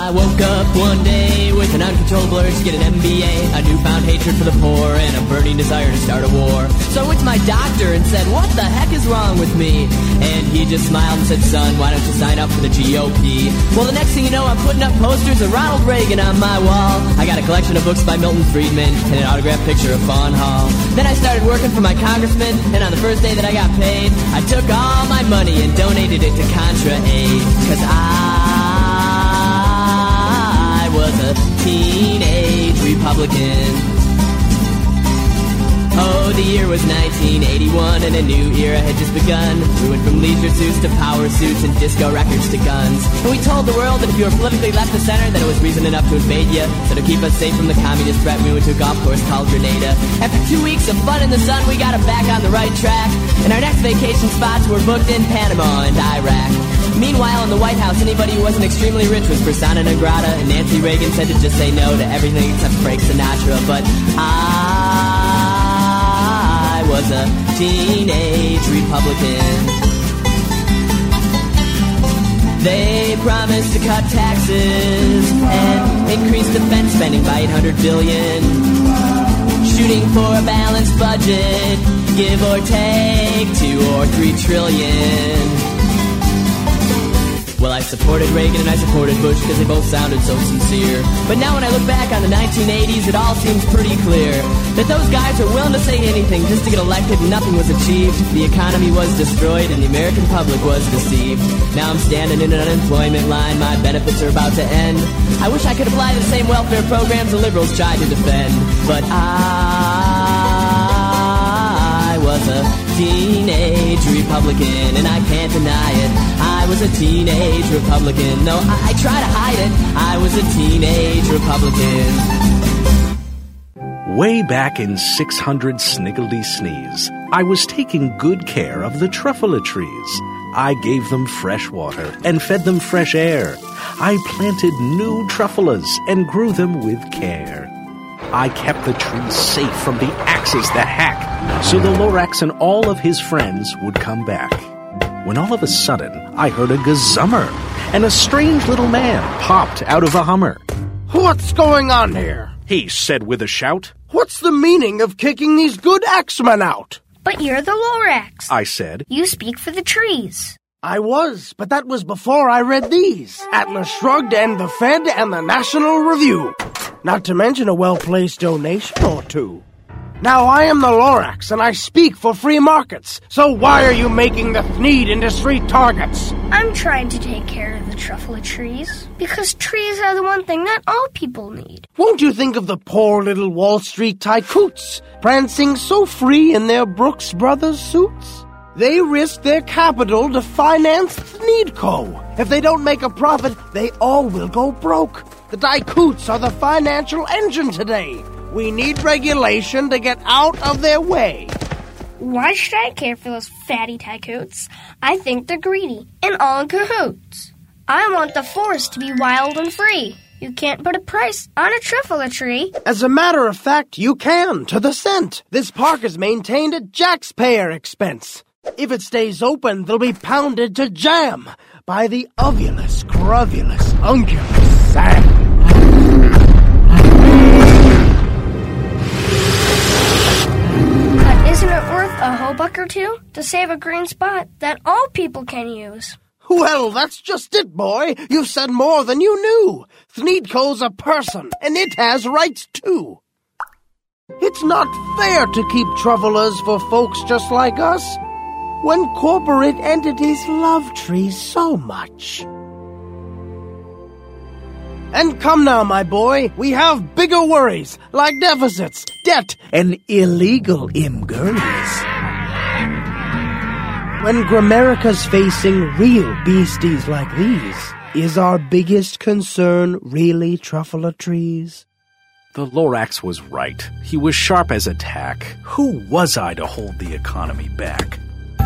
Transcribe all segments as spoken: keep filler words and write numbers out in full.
I woke up one day with an uncontrollable urge to get an M B A, a newfound hatred for the poor, and a burning desire to start a war. So I went to my doctor and said, what the heck is wrong with me? And he just smiled and said, son, why don't you sign up for the G O P? Well, the next thing you know, I'm putting up posters of Ronald Reagan on my wall. I got a collection of books by Milton Friedman and an autographed picture of Fawn Hall. Then I started working for my congressman, and on the first day that I got paid, I took all my money and donated it to Contra Aid. Cause I was a teenage Republican. Oh, the year was nineteen eighty-one, and a new era had just begun. We went from leisure suits to power suits and disco records to guns. And we told the world that if you were politically left of center, then it was reason enough to invade you. So to keep us safe from the communist threat, we went to a golf course called Grenada. After two weeks of fun in the sun, we got it back on the right track. And our next vacation spots were booked in Panama and Iraq. Meanwhile, in the White House, anybody who wasn't extremely rich was persona non grata, and Nancy Reagan said to just say no to everything except Frank Sinatra. But I was a teenage Republican. They promised to cut taxes and increase defense spending by eight hundred billion dollars. Shooting for a balanced budget, give or take two or three trillion. Well, I supported Reagan and I supported Bush because they both sounded so sincere. But now when I look back on the nineteen eighties, it all seems pretty clear that those guys are willing to say anything just to get elected and nothing was achieved. The economy was destroyed and the American public was deceived. Now I'm standing in an unemployment line, my benefits are about to end. I wish I could apply the same welfare programs the liberals tried to defend. But I was a teenage Republican, and I can't deny it. I was a teenage Republican. No, I, I try to hide it. I was a teenage Republican. Way back in six hundred Sniggledy Sneeze, I was taking good care of the truffula trees. I gave them fresh water and fed them fresh air. I planted new truffulas and grew them with care. I kept the trees safe from the axes that hack, so the Lorax and all of his friends would come back. When all of a sudden, I heard a gazummer, and a strange little man popped out of a Hummer. What's going on here? He said with a shout. What's the meaning of kicking these good axemen out? But you're the Lorax, I said. You speak for the trees. I was, but that was before I read these. Atlas Shrugged and the Fed and the National Review. Not to mention a well-placed donation or two. Now I am the Lorax, and I speak for free markets. So why are you making the Thneed industry targets? I'm trying to take care of the truffula trees, because trees are the one thing that all people need. Won't you think of the poor little Wall Street tycoots, prancing so free in their Brooks Brothers suits? They risk their capital to finance Thneedco. If they don't make a profit, they all will go broke. The tycoots are the financial engine today. We need regulation to get out of their way. Why should I care for those fatty tycoots? I think they're greedy and all in cahoots. I want the forest to be wild and free. You can't put a price on a truffula tree. As a matter of fact, you can, to the cent. This park is maintained at Jaxpayer expense. If it stays open, they'll be pounded to jam by the ovulous, cruvulous, ungulous sand. But isn't it worth a hoe buck or two to save a green spot that all people can use? Well, that's just it, boy. You've said more than you knew. Thneedco's a person, and it has rights, too. It's not fair to keep truffulas for folks just like us, when corporate entities love trees so much. And come now, my boy, we have bigger worries, like deficits, debt, and illegal imgirlies. When Gramerica's facing real beasties like these, is our biggest concern really truffula trees? The Lorax was right. He was sharp as a tack. Who was I to hold the economy back?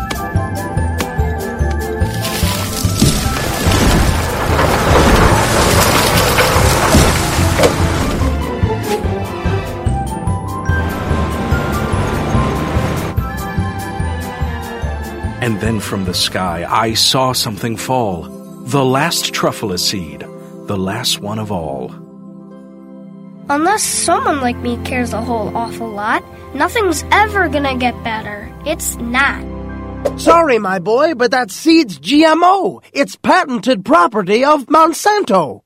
And then from the sky I saw something fall. The last truffula seed. the last one of all. Unless someone like me cares a whole awful lot, nothing's ever gonna get better. It's not. Sorry, my boy, but that seed's G M O. It's patented property of Monsanto.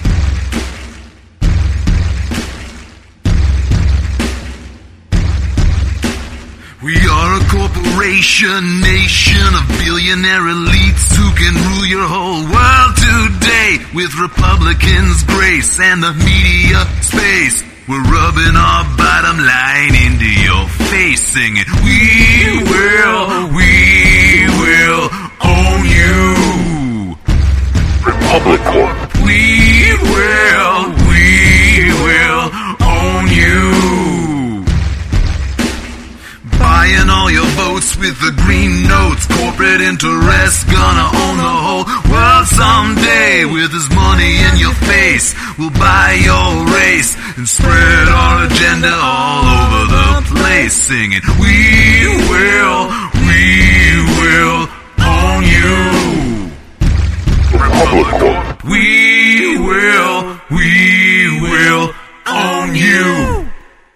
We are a corporation, nation of billionaire elites who can rule your whole world today with Republicans' grace and the media space. We're rubbing our bottom line into your face, singing, we will, we will own you. Republican. We will, we will own you. Buying all your votes with the green notes. Corporate interests gonna own the whole world someday. With his money in your face, we'll buy your race and spread our agenda all over the place. Singing, we will, we will own you. Republican. We will, we will own you.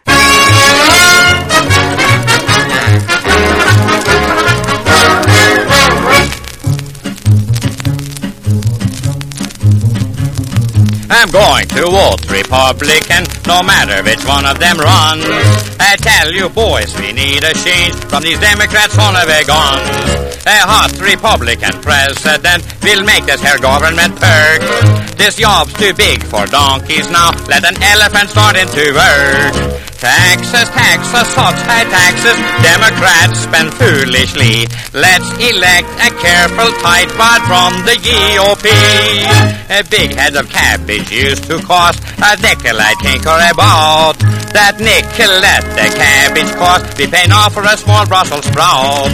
I'm going to vote Republican, no matter which one of them runs. I tell you boys, we need a change from these Democrats on a guns. A hot Republican president will make this here government perk. This job's too big for donkeys now, let an elephant start into work. Taxes, taxes, such high taxes, Democrats spend foolishly. Let's elect a careful tightwad from the G O P. A big head of cabbage used to cost a nickel, I think, or about. That nickel let the cabbage cost be paying off for a small Brussels sprout.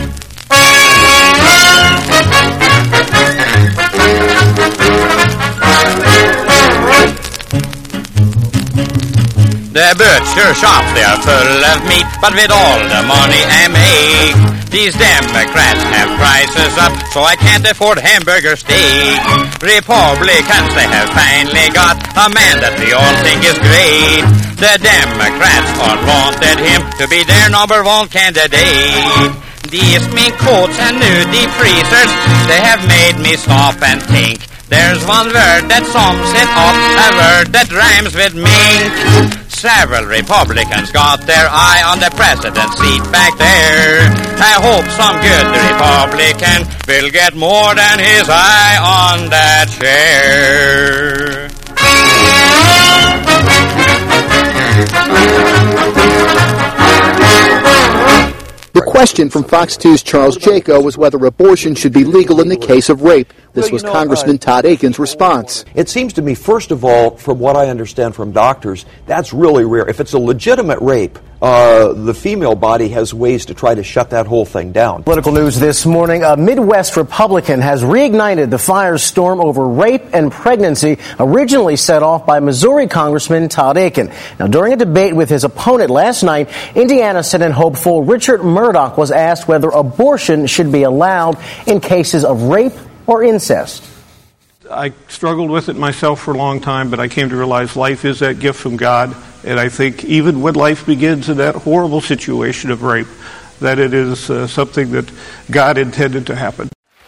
The butcher shops, they are full of meat, but with all the money I make, these Democrats have prices up, so I can't afford hamburger steak. Republicans, they have finally got a man that we all think is great. The Democrats all wanted him to be their number one candidate. These mink coats and new deep freezers, they have made me stop and think. There's one word that sums it up, a word that rhymes with mink. Several Republicans got their eye on the president's seat back there. I hope some good Republican will get more than his eye on that chair. The question from Fox two's Charles Jaco was whether abortion should be legal in the case of rape. This well, was know, Congressman uh, Todd Akin's response. It seems to me, first of all, from what I understand from doctors, that's really rare. If it's a legitimate rape, uh, the female body has ways to try to shut that whole thing down. Political news this morning. A Midwest Republican has reignited the firestorm over rape and pregnancy originally set off by Missouri Congressman Todd Akin. Now, during a debate with his opponent last night, Indiana Senate hopeful Richard Murdoch was asked whether abortion should be allowed in cases of rape or incest. I struggled with it myself for a long time, but I came to realize life is that gift from God, and I think even when life begins in that horrible situation of rape, that it is uh, something that God intended to happen.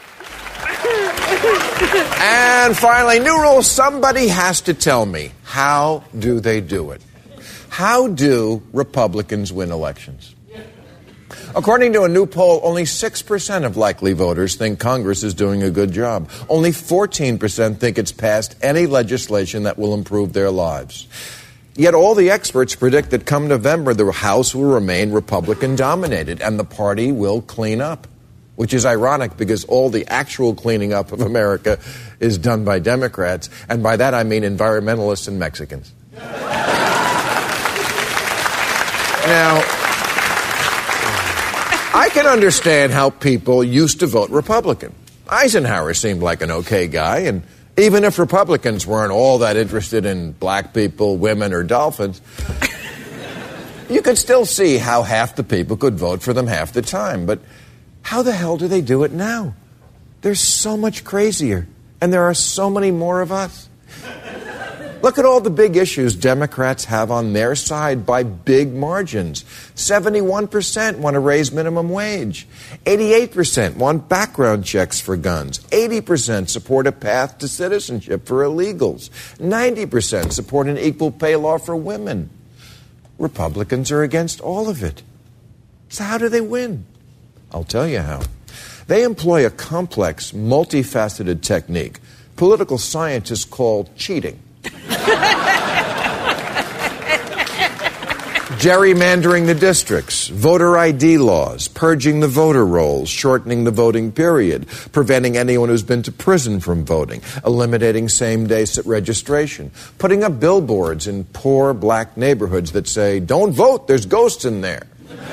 And finally, new rule, somebody has to tell me, how do they do it? How do Republicans win elections? According to a new poll, only six percent of likely voters think Congress is doing a good job. Only fourteen percent think it's passed any legislation that will improve their lives. Yet all the experts predict that come November, the House will remain Republican-dominated and the party will clean up, which is ironic because all the actual cleaning up of America is done by Democrats, and by that I mean environmentalists and Mexicans. Now, I can understand how people used to vote Republican. Eisenhower seemed like an okay guy, and even if Republicans weren't all that interested in black people, women, or dolphins, you could still see how half the people could vote for them half the time. But how the hell do they do it now? They're so much crazier, and there are so many more of us. Look at all the big issues Democrats have on their side by big margins. seventy-one percent want to raise minimum wage. eighty-eight percent want background checks for guns. eighty percent support a path to citizenship for illegals. ninety percent support an equal pay law for women. Republicans are against all of it. So how do they win? I'll tell you how. They employ a complex, multifaceted technique political scientists call cheating. Gerrymandering the districts, voter I D laws, purging the voter rolls, shortening the voting period, preventing anyone who's been to prison from voting, eliminating same-day registration, putting up billboards in poor black neighborhoods that say, "Don't vote, there's ghosts in there."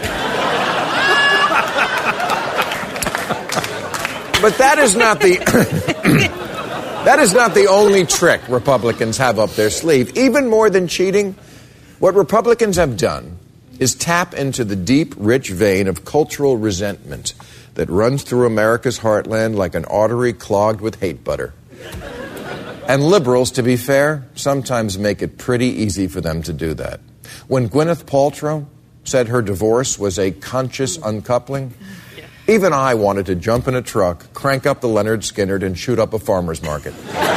But that is not the that is not the only trick Republicans have up their sleeve. Even more than cheating, what Republicans have done is tap into the deep, rich vein of cultural resentment that runs through America's heartland like an artery clogged with hate butter. And liberals, to be fair, sometimes make it pretty easy for them to do that. When Gwyneth Paltrow said her divorce was a conscious uncoupling, even I wanted to jump in a truck, crank up the Leonard Skinner, and shoot up a farmer's market.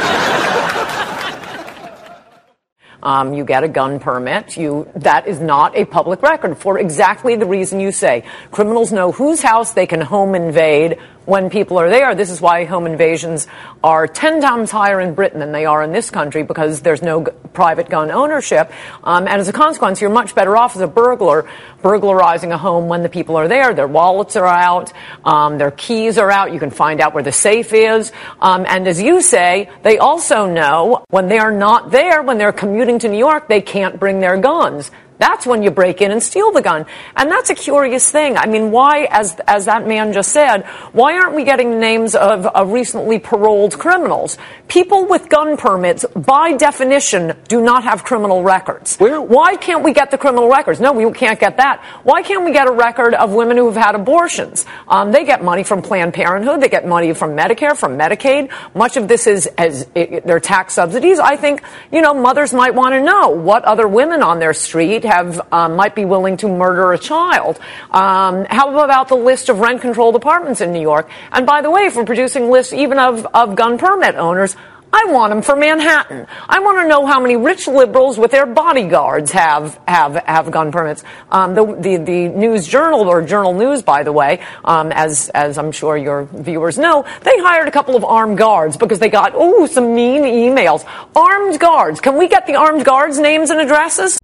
Um, you get a gun permit. You that is not a public record for exactly the reason you say. Criminals know whose house they can home invade when people are there. This is why home invasions are ten times higher in Britain than they are in this country, because there's no g- private gun ownership. Um, and as a consequence, you're much better off as a burglar burglarizing a home when the people are there. Their wallets are out. Um, their keys are out. You can find out where the safe is. Um, and as you say, they also know when they are not there, when they're commuting to New York, they can't bring their guns. That's when you break in and steal the gun. And that's a curious thing. I mean, why, as as that man just said, why aren't we getting the names of, of recently paroled criminals? People with gun permits, by definition, do not have criminal records. Where? Why can't we get the criminal records? No, we can't get that. Why can't we get a record of women who have had abortions? Um, they get money from Planned Parenthood. They get money from Medicare, from Medicaid. Much of this is as it, their tax subsidies. I think, you know, mothers might want to know what other women on their street have um, might be willing to murder a child. Um, how about the list of rent-controlled apartments in New York? And by the way, if we're producing lists even of, of gun permit owners, I want them for Manhattan. I want to know how many rich liberals with their bodyguards have have, have gun permits. Um, the, the the News Journal, or Journal News, by the way, um, as as I'm sure your viewers know, they hired a couple of armed guards because they got oh some mean emails. Armed guards. Can we get the armed guards' names and addresses?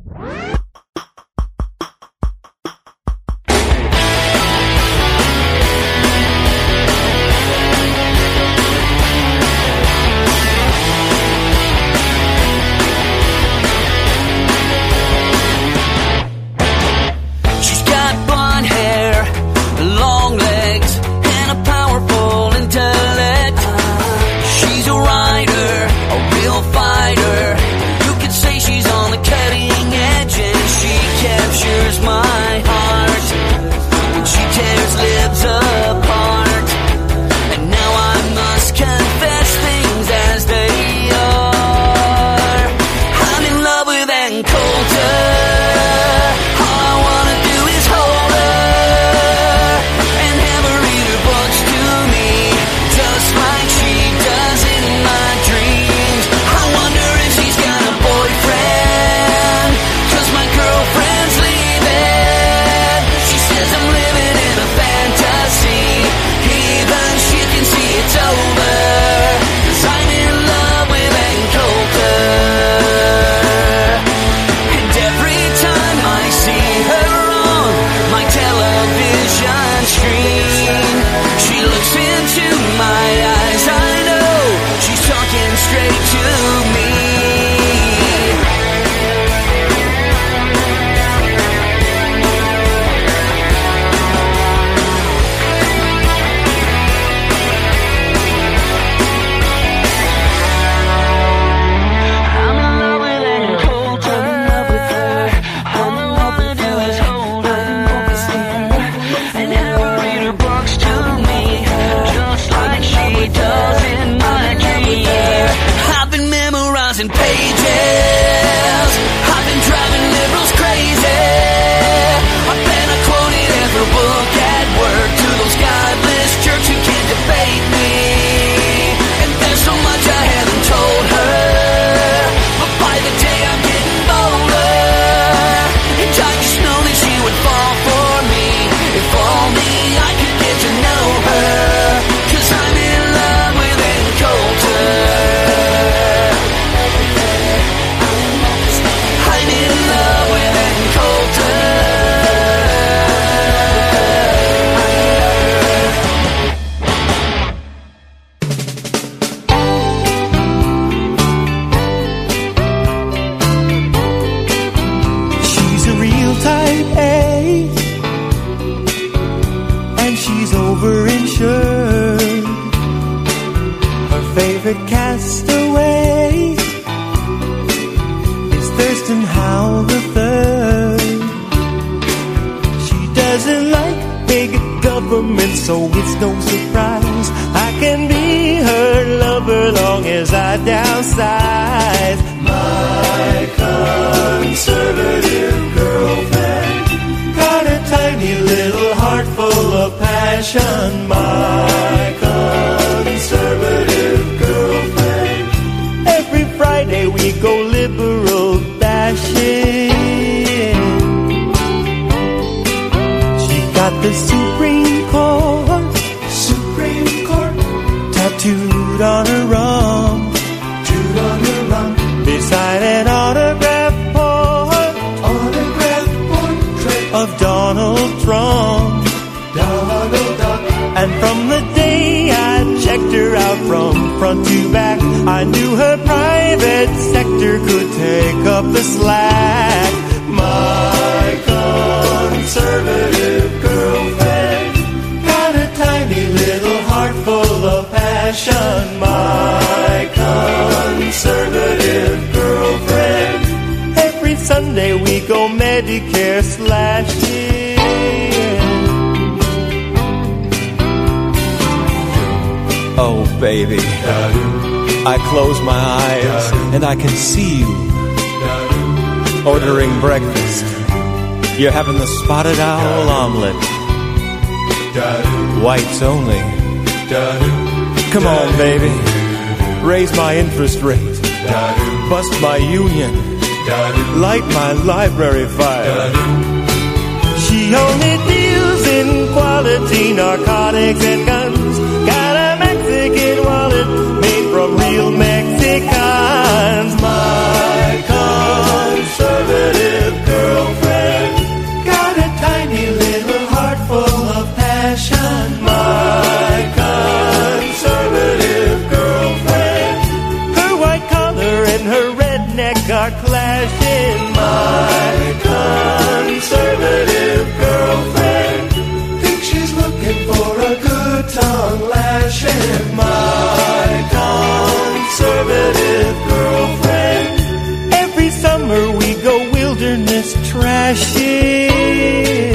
Pages beloved castaway is Thurston Howell the third. She doesn't like big government, so it's no surprise I can be her lover long as I downsize. My conservative girlfriend got a tiny little heart full of passion. My conservative girlfriend. Every Friday we go liberal bashing. She got the Supreme Court, Supreme Court tattooed on her arm, tattooed on her arm. Beside an autograph port, autograph portrait of Donald Trump, Donald Trump. And from the day I checked her out from front to back, I knew her private sector could take up the slack. My conservative girlfriend got a tiny little heart full of passion. My conservative girlfriend. Every Sunday we go Medicare slashing. Oh, baby, I close my eyes and I can see you ordering breakfast. You're having the spotted owl omelet, whites only. Come on, baby, raise my interest rate, bust my union, light my library fire. She only deals in quality narcotics and guns. Got a Mexican wallet made from real Mexicans. My conservative girlfriend got a tiny little heart full of passion. My conservative girlfriend. Her white collar and her redneck are clashing. My conservative girlfriend thinks she's looking for a good tongue lashing. My conservative girlfriend. Every summer we go wilderness trashing.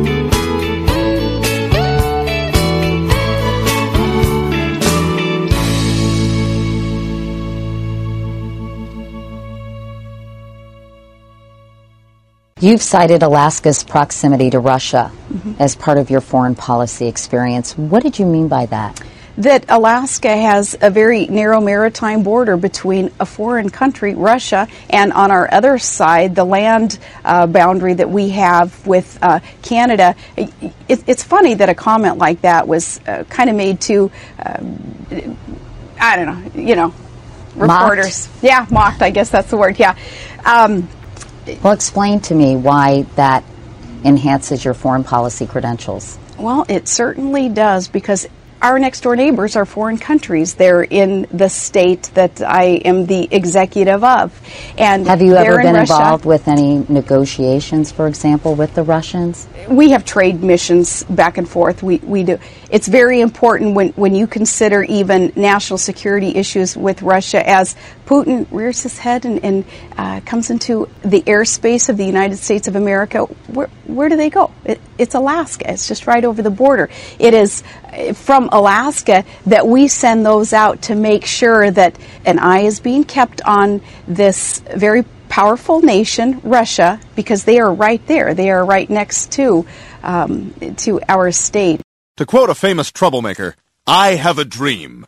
You've cited Alaska's proximity to Russia mm-hmm. as part of your foreign policy experience. What did you mean by that? That Alaska has a very narrow maritime border between a foreign country, Russia, and on our other side, the land uh, boundary that we have with uh, Canada. It, it's funny that a comment like that was uh, kind of made to, uh, I don't know, you know, reporters. Mocked? Yeah, mocked, I guess that's the word, yeah. Um, well, explain to me why that enhances your foreign policy credentials. Well, it certainly does, because our next door neighbors are foreign countries. They're in the state that I am the executive of. And have you ever been Russia. involved with any negotiations, for example, with the Russians? We have trade missions back and forth. We we do. It's very important when, when you consider even national security issues with Russia, as Putin rears his head and, and uh, comes into the airspace of the United States of America. Where, where do they go? It, it's Alaska. It's just right over the border. It is from Alaska that we send those out to make sure that an eye is being kept on this very powerful nation, Russia, because they are right there. They are right next to um, to our state. To quote a famous troublemaker, I have a dream.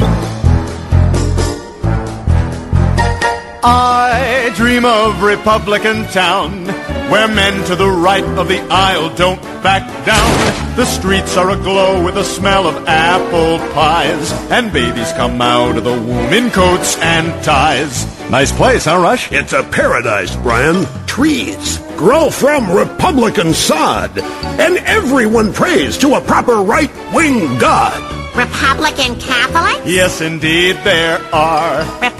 I dream of Republican town, where men to the right of the aisle don't back down. The streets are aglow with the smell of apple pies, and babies come out of the womb in coats and ties. Nice place, huh, Rush? It's a paradise, Brian. Trees grow from Republican sod, and everyone prays to a proper right-wing God. Republican Catholics? Yes, indeed, there are. Republican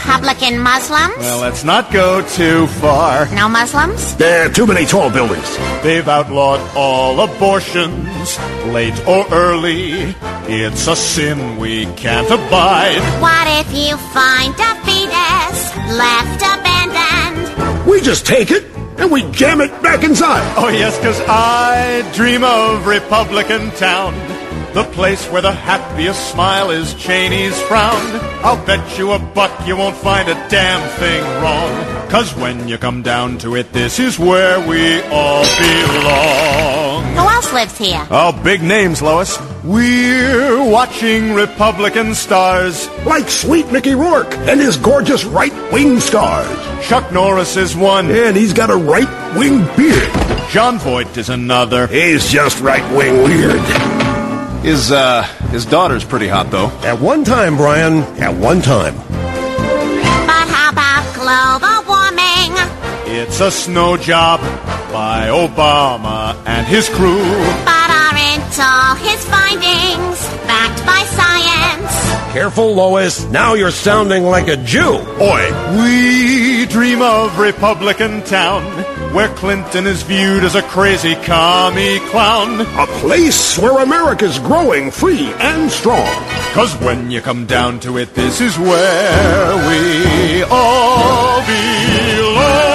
Republican Muslims? Well, let's not go too far. No Muslims? There are too many tall buildings. They've outlawed all abortions, late or early. It's a sin we can't abide. What if you find a fetus left abandoned? We just take it and we jam it back inside. Oh, yes, because I dream of Republican Town, the place where the happiest smile is Cheney's frown. I'll bet you a buck you won't find a damn thing wrong, 'cause when you come down to it, this is where we all belong. Who else lives here? Oh, big names, Lois. We're watching Republican stars. Like sweet Mickey Rourke and his gorgeous right-wing scars. Chuck Norris is one. And he's got a right-wing beard. John Voight is another. He's just right-wing weird. His, uh, his daughter's pretty hot, though. At one time, Brian, at one time. But how about global warming? It's a snow job by Obama and his crew. But aren't all his findings backed by science? Careful, Lois. Now you're sounding like a Jew. Oi. We dream of Republican Town, where Clinton is viewed as a crazy commie clown. A place where America's growing free and strong. 'Cause when you come down to it, this is where we all belong.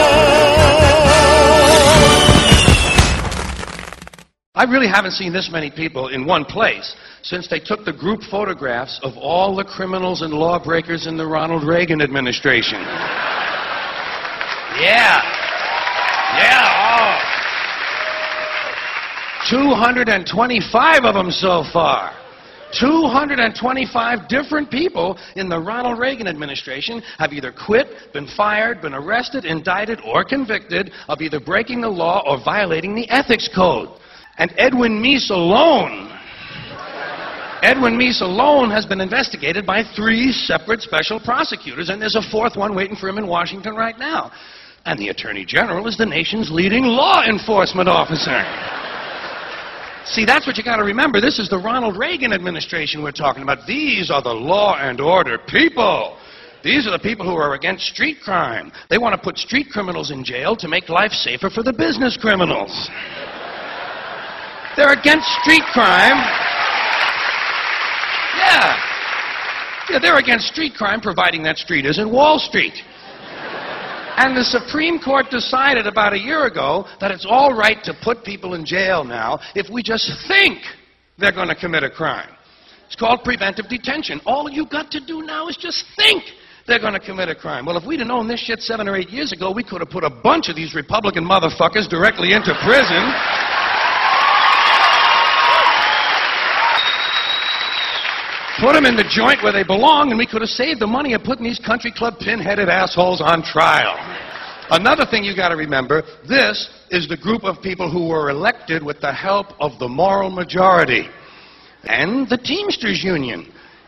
I really haven't seen this many people in one place since they took the group photographs of all the criminals and lawbreakers in the Ronald Reagan administration. Yeah. Yeah, oh. two hundred twenty-five of them so far. two hundred twenty-five different people in the Ronald Reagan administration have either quit, been fired, been arrested, indicted, or convicted of either breaking the law or violating the ethics code. And Edwin Meese alone, Edwin Meese alone has been investigated by three separate special prosecutors, and there's a fourth one waiting for him in Washington right now. And the Attorney General is the nation's leading law enforcement officer. See, that's what you got to remember. This is the Ronald Reagan administration we're talking about. These are the law and order people. These are the people who are against street crime. They want to put street criminals in jail to make life safer for the business criminals. They're against street crime. Yeah. Yeah, they're against street crime, providing that street isn't Wall Street. And the Supreme Court decided about a year ago that it's all right to put people in jail now if we just think they're going to commit a crime. It's called preventive detention. All you got to do now is just think they're going to commit a crime. Well, if we'd have known this shit seven or eight years ago, we could have put a bunch of these Republican motherfuckers directly into prison. Put them in the joint where they belong, and we could have saved the money of putting these country club pin-headed assholes on trial. Another thing you got to remember, this is the group of people who were elected with the help of the moral majority and the Teamsters Union.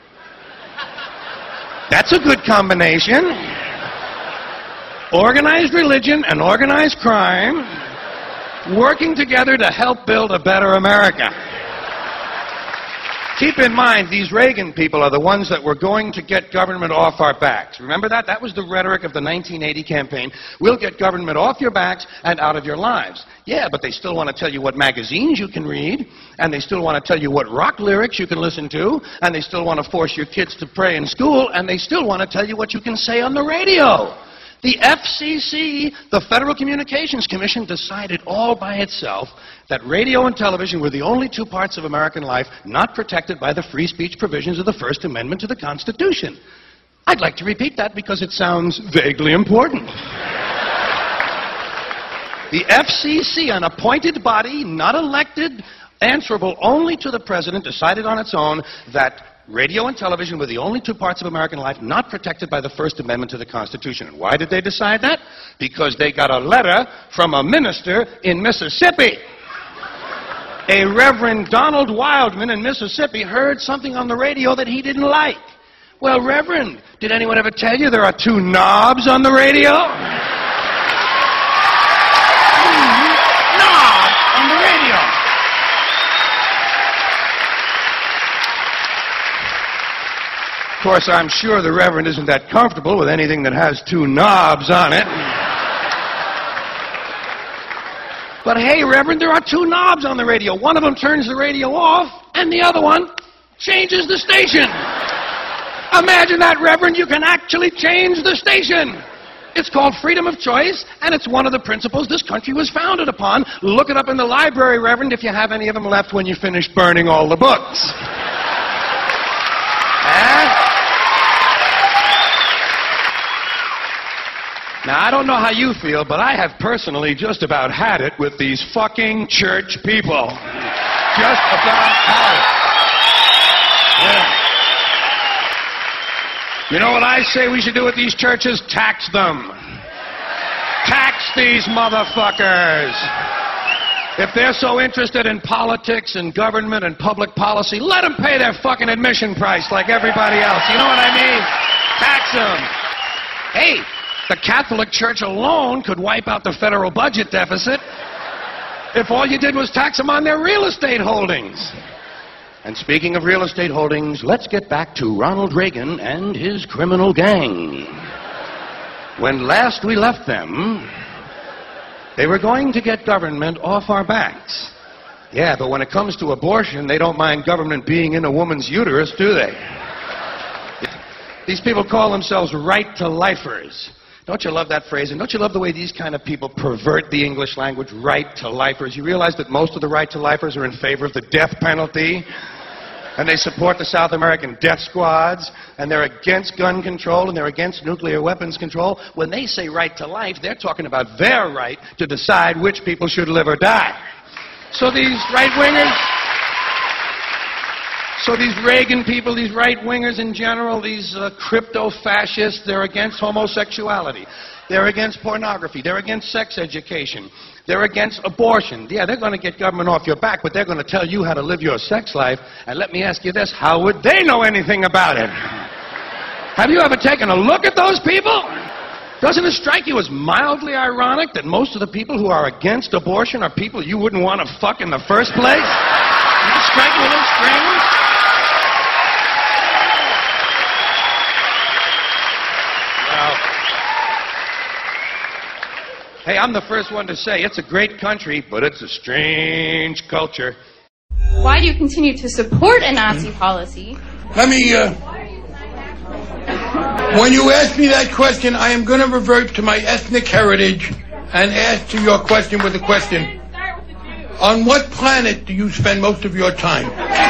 That's a good combination. Organized religion and organized crime working together to help build a better America. Keep in mind, these Reagan people are the ones that were going to get government off our backs. Remember that? That was the rhetoric of the nineteen eighty campaign. We'll get government off your backs and out of your lives. Yeah, but they still want to tell you what magazines you can read, and they still want to tell you what rock lyrics you can listen to, and they still want to force your kids to pray in school, and they still want to tell you what you can say on the radio. The F C C, the Federal Communications Commission, decided all by itself that radio and television were the only two parts of American life not protected by the free speech provisions of the First Amendment to the Constitution. I'd like to repeat that because it sounds vaguely important. The F C C, an appointed body, not elected, answerable only to the president, decided on its own that radio and television were the only two parts of American life not protected by the First Amendment to the Constitution. And why did they decide that? Because they got a letter from a minister in Mississippi. A Reverend Donald Wildman in Mississippi heard something on the radio that he didn't like. Well, Reverend, did anyone ever tell you there are two knobs on the radio? Knob on the radio. course, I'm sure the Reverend isn't that comfortable with anything that has two knobs on it. But hey, Reverend, there are two knobs on the radio. One of them turns the radio off, and the other one changes the station. Imagine that, Reverend. You can actually change the station. It's called freedom of choice, and it's one of the principles this country was founded upon. Look it up in the library, Reverend, if you have any of them left when you finish burning all the books. eh? Now, I don't know how you feel, but I have personally just about had it with these fucking church people. Just about had it. Yeah. You know what I say we should do with these churches? Tax them. Tax these motherfuckers. If they're so interested in politics and government and public policy, let them pay their fucking admission price like everybody else. You know what I mean? Tax them. Hey, the Catholic Church alone could wipe out the federal budget deficit if all you did was tax them on their real estate holdings. And speaking of real estate holdings, let's get back to Ronald Reagan and his criminal gang. When last we left them, they were going to get government off our backs. Yeah, but when it comes to abortion, they don't mind government being in a woman's uterus, do they? These people call themselves right-to-lifers. Don't you love that phrase? And don't you love the way these kind of people pervert the English language? Right-to-lifers. You realize that most of the right-to-lifers are in favor of the death penalty? And they support the South American death squads, and they're against gun control, and they're against nuclear weapons control. When they say right to life, they're talking about their right to decide which people should live or die. So these right-wingers, so these Reagan people, these right-wingers in general, these uh, crypto-fascists, they're against homosexuality. They're against pornography. They're against sex education. They're against abortion. Yeah, they're going to get government off your back, but they're going to tell you how to live your sex life. And let me ask you this, how would they know anything about it? Have you ever taken a look at those people? Doesn't it strike you as mildly ironic that most of the people who are against abortion are people you wouldn't want to fuck in the first place? Doesn't it strike you a little strange? Hey, I'm the first one to say it's a great country, but it's a strange culture. Why do you continue to support a Nazi policy? Let me, uh... when you ask me that question, I am going to revert to my ethnic heritage and ask to your question with a question. On what planet do you spend most of your time?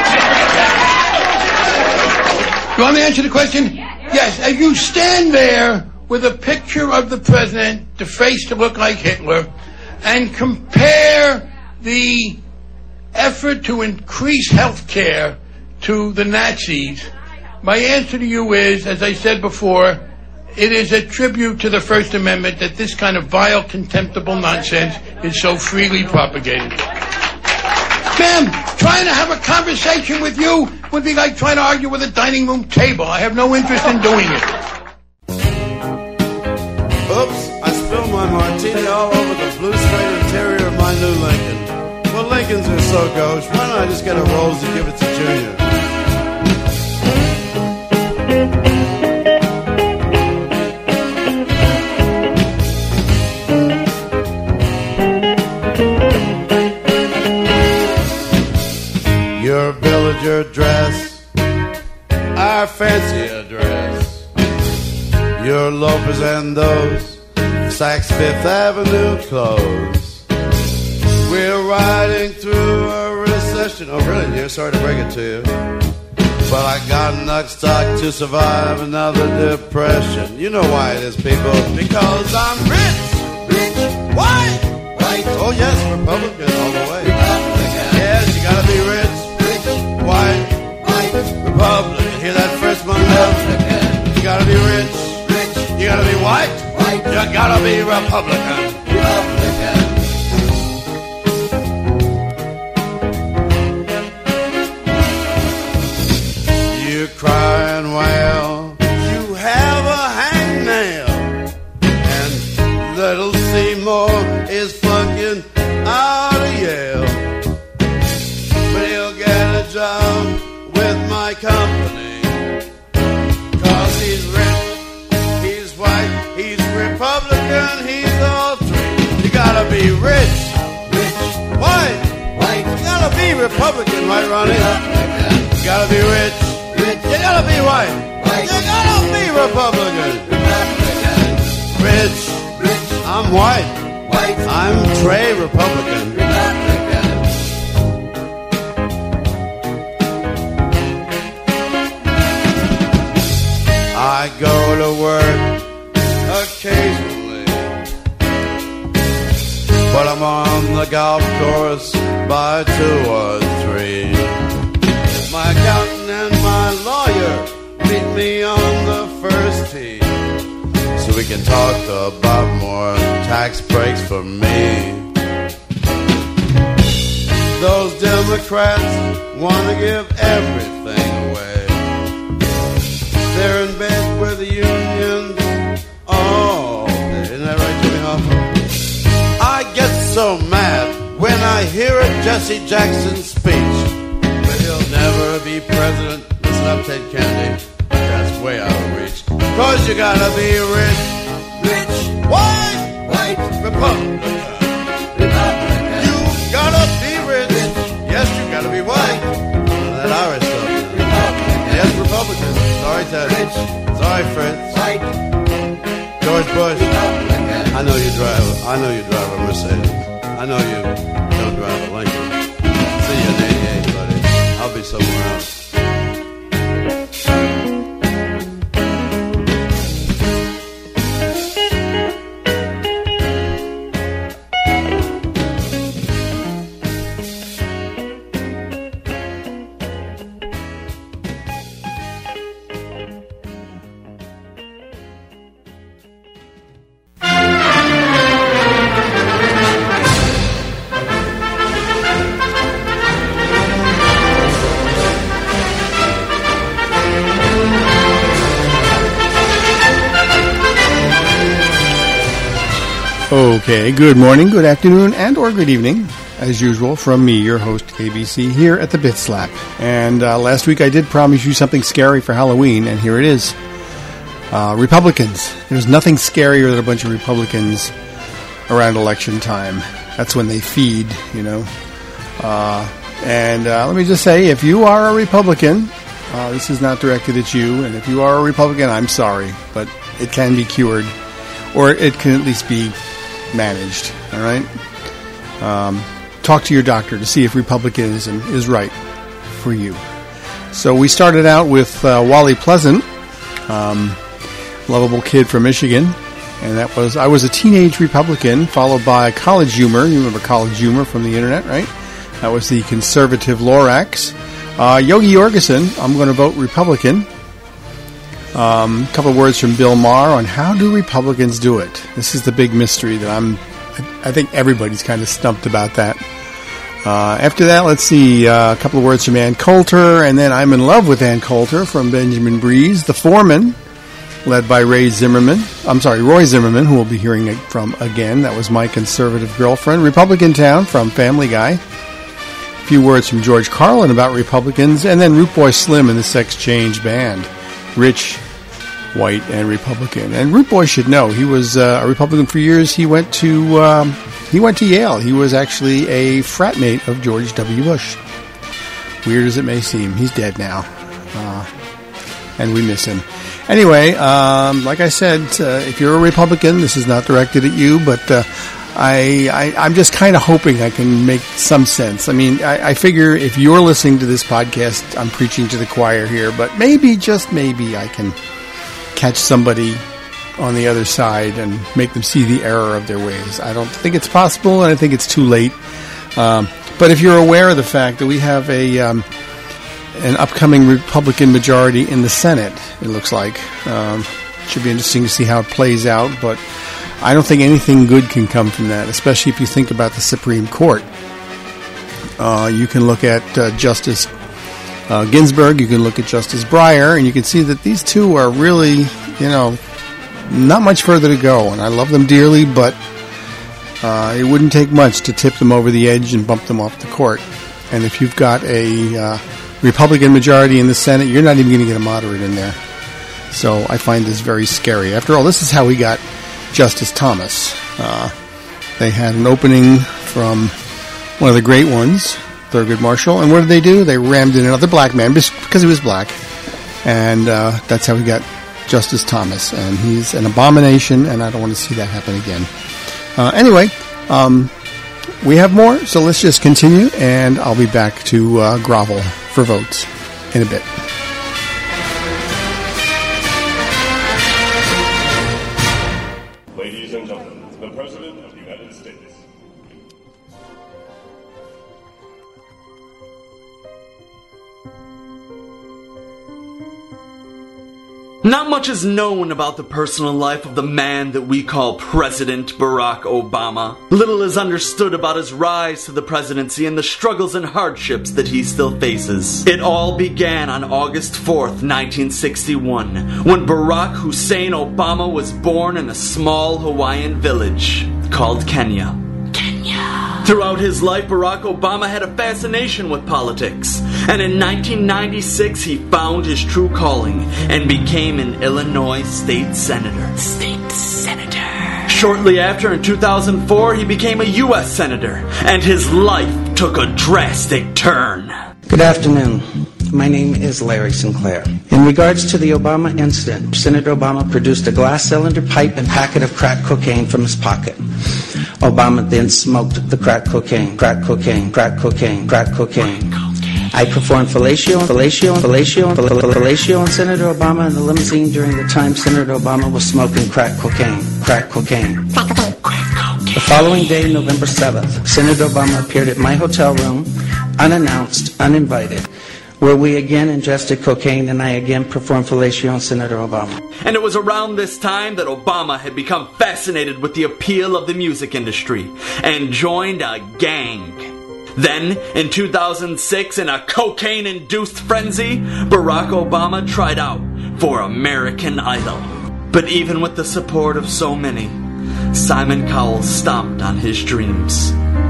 You want me to answer the question? Yes. As you stand there with a picture of the president, the face to look like Hitler, and compare the effort to increase health care to the Nazis, my answer to you is, as I said before, it is a tribute to the First Amendment that this kind of vile, contemptible nonsense is so freely propagated. Ma'am, trying to have a conversation with you would be like trying to argue with a dining room table. I have no interest in doing it. Oops, I spilled my martini all over the blue suede interior of my new Lincoln. Well, Lincolns are so gauche, why don't I just get a Rolls and give it to Junior? Your villager dress, our fancier dress. Your loafers and those Saks Fifth Avenue clothes. We're riding through a recession. Oh, really, dear? Sorry to break it to you. But I got enough stock to survive another depression. You know why it is, people. Because I'm rich. Rich. White. White. Oh, yes, Republican all the way. Republican. Yes, you gotta be rich. Rich. White. White. Republican. Hear that first one? Republican. You gotta be rich. You gotta be white, white. You gotta be Republican. Republican. You cry and wail, you have a hangnail, and little Seymour is flunking out of Yale, but he'll get a job with my company. Republican, he's all three. You gotta be rich, rich, white, white. You gotta be Republican, right, Ronnie? You gotta be rich, rich. You gotta be white, white. You gotta be Republican, Republican. Rich, rich. I'm white, white. I'm Trey Republican, Republican. I go to work occasionally, but I'm on the golf course by two or three. My accountant and my lawyer meet me on the first tee, so we can talk about more tax breaks for me. Those Democrats want to give everything away. They're in bed with the unions all day. Isn't that right, Jimmy Hoffa? I get so mad when I hear a Jesse Jackson speech, but he'll never be president. Listen up, Ted Kennedy. That's way out of reach. Cause you gotta be rich, rich, white, white, Republican. Republican. You gotta be rich. rich. Yes, you gotta be white. That Irish stuff. Republican. Yes, Republican. Sorry, Ted. Rich. Sorry, Fritz. White. George Bush. Republican. I know you drive. I know you drive a Mercedes. I know you don't drive a Lincoln. See you in eighty-eight, buddy. I'll be somewhere else. Okay, good morning, good afternoon, and or good evening, as usual, from me, your host, K B C, here at the Bit Slap. And uh, last week I did promise you something scary for Halloween, and here it is. Uh, Republicans. There's nothing scarier than a bunch of Republicans around election time. That's when they feed, you know. Uh, and uh, let me just say, if you are a Republican, uh, this is not directed at you, and if you are a Republican, I'm sorry, but it can be cured, or it can at least be managed, all right? Um, talk to your doctor to see if Republicanism is right for you. So we started out with uh, Wally Pleasant, um, lovable kid from Michigan, and that was, I was a teenage Republican, followed by College Humor. You remember College Humor from the internet, right? That was the conservative Lorax. Uh, Yogi Jorgensen, I'm going to vote Republican. A um, couple of words from Bill Maher on how do Republicans do it. This is the big mystery that I'm, I think everybody's kind of stumped about that. Uh, after that, let's see, uh, a couple of words from Ann Coulter, and then I'm in love with Ann Coulter from Benjamin Breeze, The Foreman, led by Ray Zimmerman. I'm sorry, Roy Zimmerman, who we'll be hearing it from again. That was My Conservative Girlfriend. Republican Town from Family Guy. A few words from George Carlin about Republicans, and then Root Boy Slim and the Sex Change Band. Rich, white, and Republican. And Root Boy should know he was uh, a Republican for years. He went to um, he went to Yale. He was actually a frat mate of George W. Bush. Weird as it may seem, he's dead now, uh, and we miss him. Anyway, um, like I said, uh, if you're a Republican, this is not directed at you, but uh, I, I I'm just kind of hoping I can make some sense. I mean, I, I figure if you're listening to this podcast, I'm preaching to the choir here, but maybe, just maybe, I can catch somebody on the other side and make them see the error of their ways. I don't think it's possible, and I think it's too late. Um, but if you're aware of the fact that we have a um, an upcoming Republican majority in the Senate, it looks like, um, should be interesting to see how it plays out, but I don't think anything good can come from that, especially if you think about the Supreme Court. Uh, you can look at uh, Justice Uh, Ginsburg, you can look at Justice Breyer, and you can see that these two are really, you know, not much further to go. And I love them dearly, but uh, it wouldn't take much to tip them over the edge and bump them off the court. And if you've got a uh, Republican majority in the Senate, you're not even going to get a moderate in there. So I find this very scary. After all, this is how we got Justice Thomas. Uh, they had an opening from one of the great ones, Thurgood Marshall, and what did they do? They rammed in another black man just because he was black, and uh, that's how we got Justice Thomas, and he's an abomination, and I don't want to see that happen again. Uh, anyway, um, we have more, so let's just continue, and I'll be back to uh, grovel for votes in a bit. Ladies and gentlemen, the President of the United States. Not much is known about the personal life of the man that we call President Barack Obama. Little is understood about his rise to the presidency and the struggles and hardships that he still faces. It all began on August fourth, nineteen sixty-one, when Barack Hussein Obama was born in a small Hawaiian village called Kenya. Throughout his life, Barack Obama had a fascination with politics, and in nineteen ninety-six he found his true calling and became an Illinois state senator. State senator. Shortly after, in two thousand four, he became a U S senator, and his life took a drastic turn. Good afternoon. My name is Larry Sinclair. In regards to the Obama incident, Senator Obama produced a glass cylinder pipe and packet of crack cocaine from his pocket. Obama then smoked the crack cocaine, crack cocaine, crack cocaine, crack cocaine. I performed fellatio, fellatio, fellatio, fellatio on Senator Obama in the limousine during the time Senator Obama was smoking crack cocaine, crack cocaine. The following day, November seventh, Senator Obama appeared at my hotel room, unannounced, uninvited, where we again ingested cocaine and I again performed fellatio on Senator Obama. And it was around this time that Obama had become fascinated with the appeal of the music industry and joined a gang. Then, in two thousand six, in a cocaine-induced frenzy, Barack Obama tried out for American Idol. But even with the support of so many, Simon Cowell stomped on his dreams.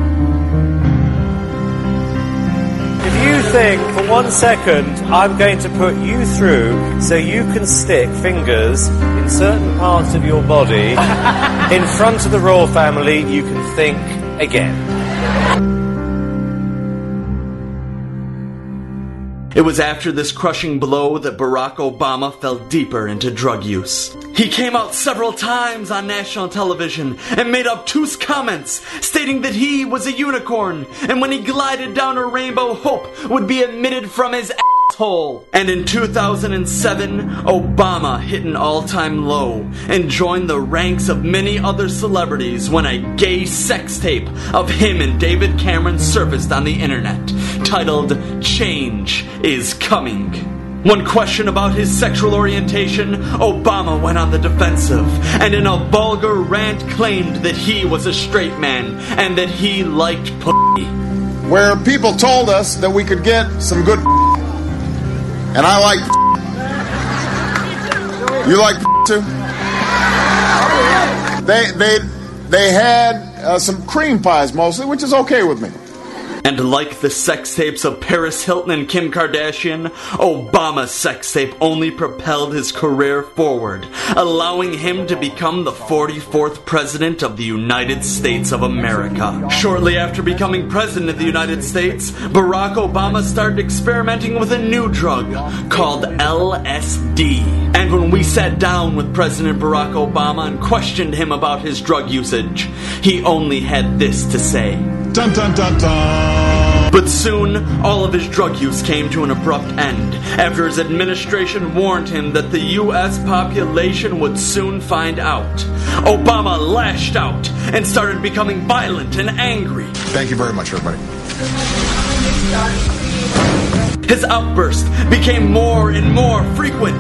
If you think for one second I'm going to put you through so you can stick fingers in certain parts of your body in front of the royal family, you can think again. It was after this crushing blow that Barack Obama fell deeper into drug use. He came out several times on national television and made obtuse comments stating that he was a unicorn, and when he glided down a rainbow, hope would be emitted from his asshole. And in two thousand seven, Obama hit an all-time low and joined the ranks of many other celebrities when a gay sex tape of him and David Cameron surfaced on the internet, titled "Change is Coming." When questioned about his sexual orientation, Obama went on the defensive and in a vulgar rant claimed that he was a straight man and that he liked pussy. Where people told us that we could get some good and I like you like too? They, they, they had uh, some cream pies mostly, which is okay with me. And like the sex tapes of Paris Hilton and Kim Kardashian, Obama's sex tape only propelled his career forward, allowing him to become the forty-fourth President of the United States of America. Shortly after becoming President of the United States, Barack Obama started experimenting with a new drug called L S D. And when we sat down with President Barack Obama and questioned him about his drug usage, he only had this to say. Dun dun dun dun. But soon, all of his drug use came to an abrupt end after his administration warned him that the U S population would soon find out. Obama lashed out and started becoming violent and angry. Thank you very much, everybody. His outbursts became more and more frequent.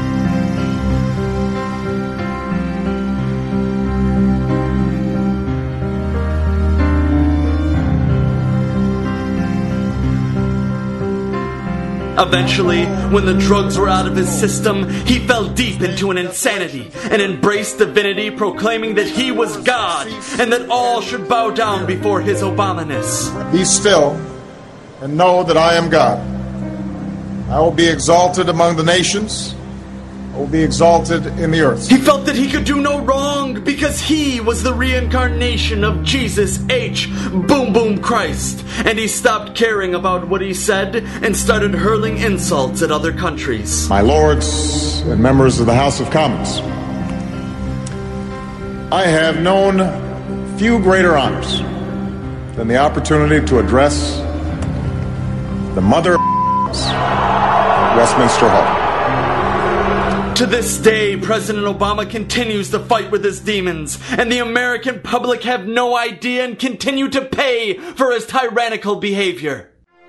Eventually, when the drugs were out of his system, he fell deep into an insanity and embraced divinity, proclaiming that he was God and that all should bow down before his Obamaness. Be still and know that I am God. I will be exalted among the nations, will be exalted in the earth. He felt that he could do no wrong because he was the reincarnation of Jesus H. Boom Boom Christ. And he stopped caring about what he said and started hurling insults at other countries. My lords and members of the House of Commons, I have known few greater honors than the opportunity to address the mother of Westminster Hall. To this day, President Obama continues to fight with his demons, and the American public have no idea and continue to pay for his tyrannical behavior.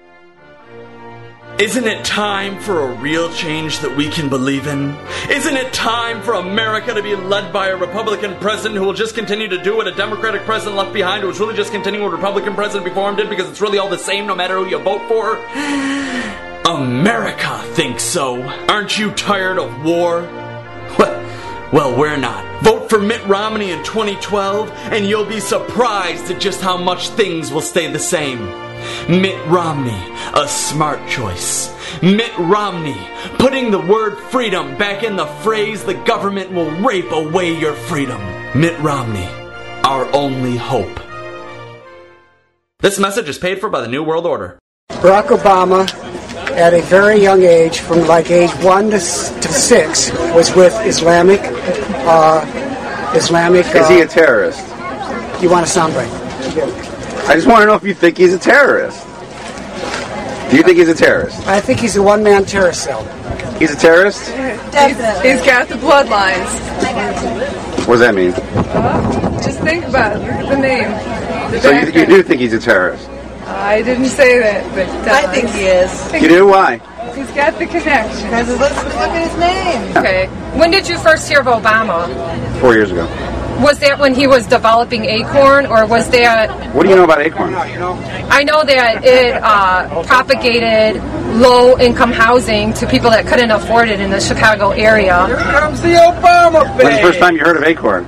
Isn't it time for a real change that we can believe in? Isn't it time for America to be led by a Republican president who will just continue to do what a Democratic president left behind, who was really just continuing what a Republican president before him did because it's really all the same no matter who you vote for? America thinks so. Aren't you tired of war? Well, well, we're not. Vote for Mitt Romney in twenty twelve and you'll be surprised at just how much things will stay the same. Mitt Romney, a smart choice. Mitt Romney, putting the word freedom back in the phrase the government will rape away your freedom. Mitt Romney, our only hope. This message is paid for by the New World Order. Barack Obama, at a very young age, from like age one to, to six, was with Islamic, uh, Islamic... Uh, Is he a terrorist? You want a soundbite? I just want to know if you think he's a terrorist. Do you think he's a terrorist? I think he's a one-man terrorist cell. He's a terrorist? Definitely. He's got the bloodlines. What does that mean? Uh, just think about it. Look at the name. The so you, you do think he's a terrorist? I didn't say that, but... Uh, I think he is. You do? Why? He's got the connection. Because look, look at his name. Okay. When did you first hear of Obama? Four years ago. Was that when he was developing Acorn, or was that... What do you know about Acorn? I know that it uh, propagated low-income housing to people that couldn't afford it in the Chicago area. Here comes the Obama thing. When's the first time you heard of Acorn?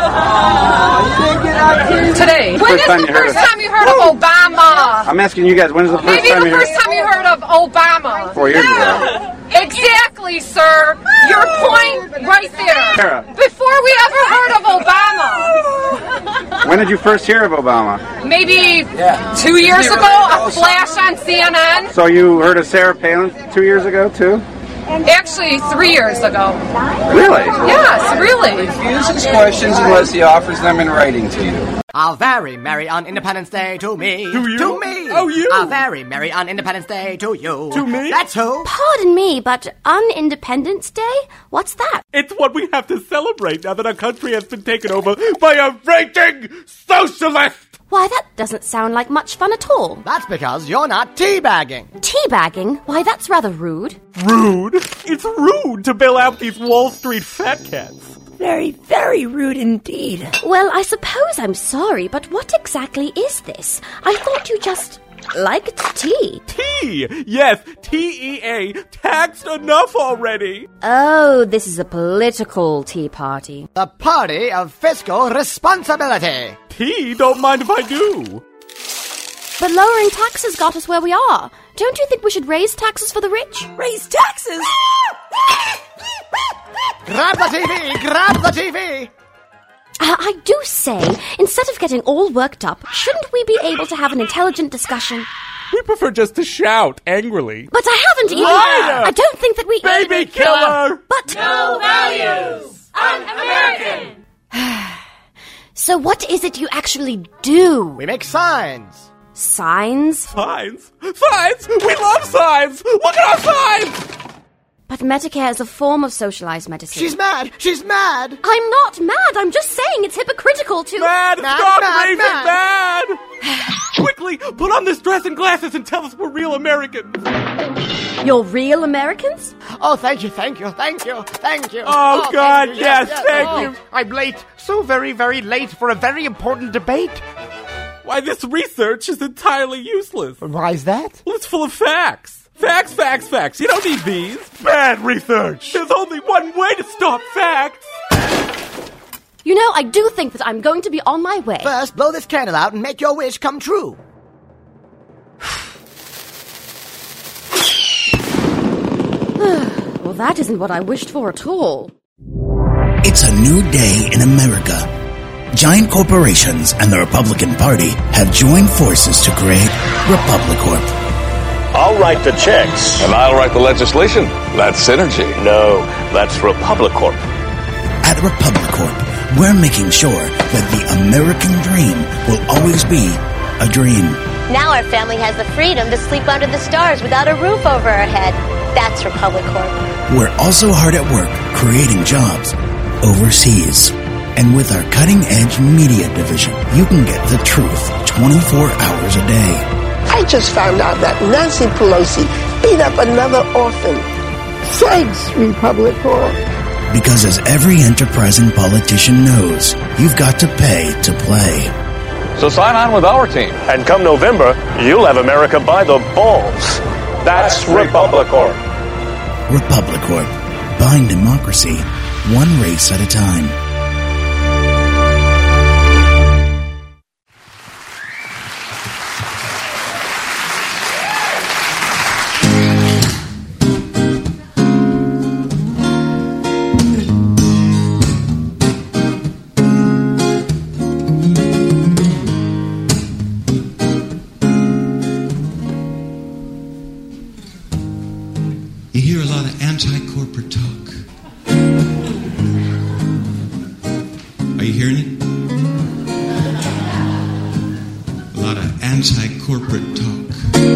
Today. When is the first time you heard of Obama? I'm asking you guys, when is the first Maybe time the you heard... first time you heard of Obama. Four years ago. Exactly, sir. Your point right there. Sarah. Before we ever heard of Obama. When did you first hear of Obama? Maybe two years ago, a flash on C N N. So you heard of Sarah Palin two years ago, too? Actually, three years ago. Really? Yes, really. Refuse his questions unless he offers them in writing to you. A very merry on Independence Day to me. To you? To me. Oh, you. A very merry on Independence Day to you. To me? That's who. Pardon me, but on Independence Day? What's that? It's what we have to celebrate now that our country has been taken over by a raging socialist. Why, that doesn't sound like much fun at all. That's because you're not teabagging. Teabagging? Why, that's rather rude. Rude? It's rude to bail out these Wall Street fat cats. Very, very rude indeed. Well, I suppose I'm sorry, but what exactly is this? I thought you just liked tea. Tea? Yes, T E A. Taxed enough already. Oh, this is a political tea party. The party of fiscal responsibility. Tea? Don't mind if I do. But lowering taxes got us where we are. Don't you think we should raise taxes for the rich? Raise taxes? Grab the T V! Grab the T V! Uh, I do say, instead of getting all worked up, shouldn't we be able to have an intelligent discussion? We prefer just to shout angrily. But I haven't even... Liar! I don't think that we... Baby killer! But... No values! Un-American! So what is it you actually do? We make signs. Signs? Signs? Signs? We love signs! Look at our signs! But Medicare is a form of socialized medicine. She's mad! She's mad! I'm not mad! I'm just saying it's hypocritical to... Mad! Mad, Stop mad, raving mad. mad! Quickly, put on this dress and glasses and tell us we're real Americans! You're real Americans? Oh, thank you, thank you, thank you, thank you. Oh, oh God, thank yes, yes, thank oh, you. I'm late, so very, very late for a very important debate. Why, this research is entirely useless. Why is that? Well, it's full of facts. Facts, facts, facts. You don't need these. Bad research. There's only one way to stop facts. You know, I do think that I'm going to be on my way. First, blow this candle out and make your wish come true. Well, that isn't what I wished for at all. It's a new day in America. Giant corporations and the Republican Party have joined forces to create Republicorp. I'll write the checks. And I'll write the legislation. That's synergy. No, that's Republicorp. At Republicorp, we're making sure that the American dream will always be a dream. Now our family has the freedom to sleep under the stars without a roof over our head. That's Republicorp. We're also hard at work creating jobs overseas. And with our cutting-edge media division, you can get the truth twenty-four hours a day. I just found out that Nancy Pelosi beat up another orphan. Thanks, Republicorp. Because as every enterprising politician knows, you've got to pay to play. So sign on with our team. And come November, you'll have America by the balls. That's Republicorp. Republicorp. Buying democracy, one race at a time. Anti-corporate talk. Are you hearing it? A lot of anti-corporate talk.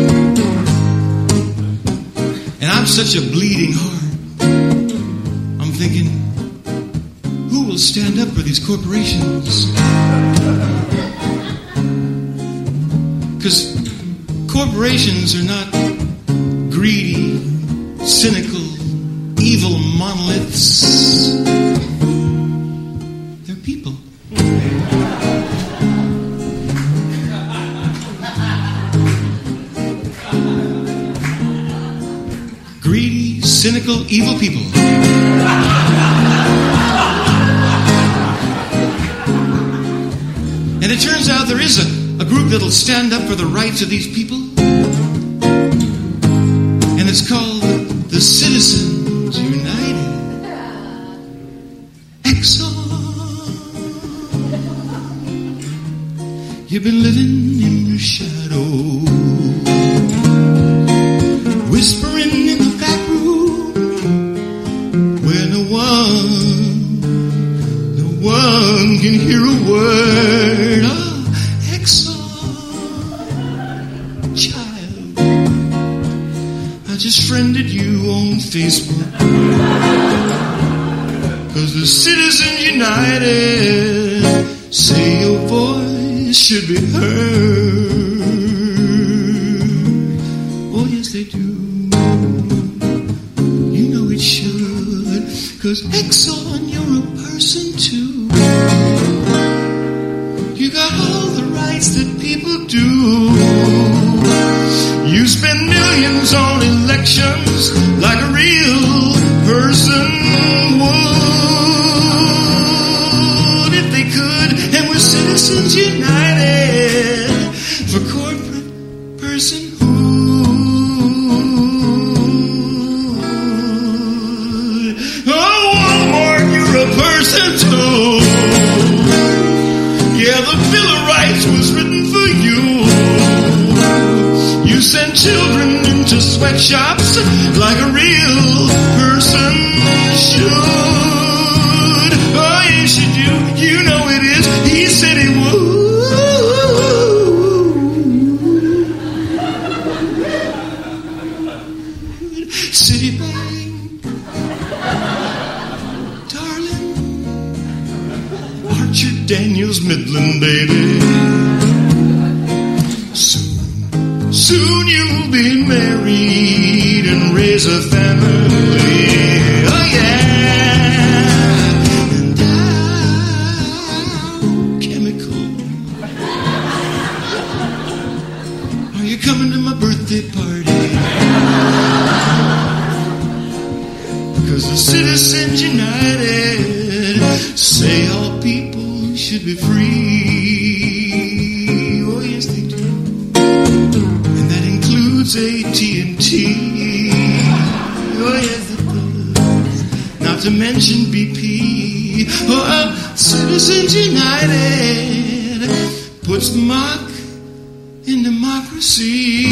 And I'm such a bleeding heart. I'm thinking, who will stand up for these corporations? Because corporations are not greedy, cynical, evil monoliths. They're people. Greedy, cynical, evil people. And it turns out there is a, a group that'll stand up for the rights of these people. And it's called the Citizens United. Exxon. You've been living in the shadow, whispering in the back room, where no one, no one can hear a word. Oh, Exxon, child, I just friended you on Facebook, 'cause the Citizens United say your voice should be heard. Oh yes they do. You know it should, 'cause Exxon, you're a person too. You got all the rights that people do. You spend millions on elections like a real person would if they could. And we're Citizens United for corporate personhood. Oh, Walmart, you're a person too. Yeah, the Bill of Rights was written for you. You send children into sweatshops like a real person should. Oh, yes, you do. You know it is. He said he would. Citibank, darling, Archer Daniels Midland, baby. Soon, soon you'll be married and raise a family. Oh yeah. And Dow Chemical, are you coming to my birthday party? 'Cause the Citizens United say all people should be free. Oh yes they do. And that includes A T and T. Oh yes it does. not to mention B P. Oh, Citizens United puts the mark in democracy.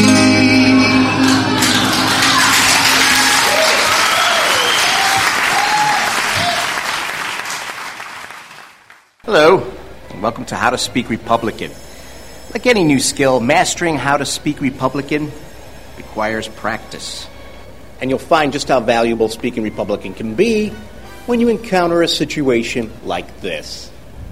Hello, and welcome to How to Speak Republican. Like any new skill, mastering how to speak Republican requires practice. And you'll find just how valuable speaking Republican can be when you encounter a situation like this.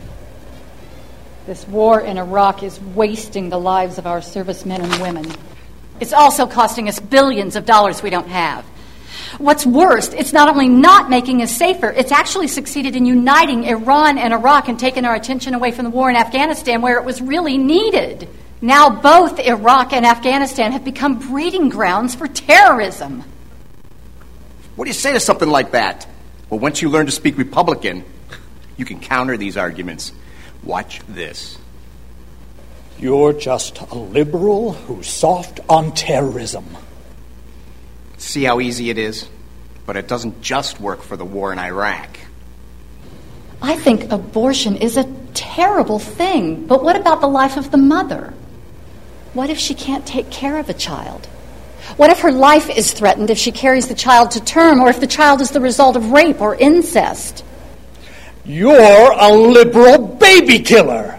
This war in Iraq is wasting the lives of our servicemen and women. It's also costing us billions of dollars we don't have. What's worse, it's not only not making us safer, it's actually succeeded in uniting Iran and Iraq and taken our attention away from the war in Afghanistan where it was really needed. Now both Iraq and Afghanistan have become breeding grounds for terrorism. What do you say to something like that? Well, once you learn to speak Republican, you can counter these arguments. Watch this. You're just a liberal who's soft on terrorism. See how easy it is? But it doesn't just work for the war in Iraq. I think abortion is a terrible thing, but what about the life of the mother? What if she can't take care of a child? What if her life is threatened if she carries the child to term, or if the child is the result of rape or incest? You're a liberal baby killer!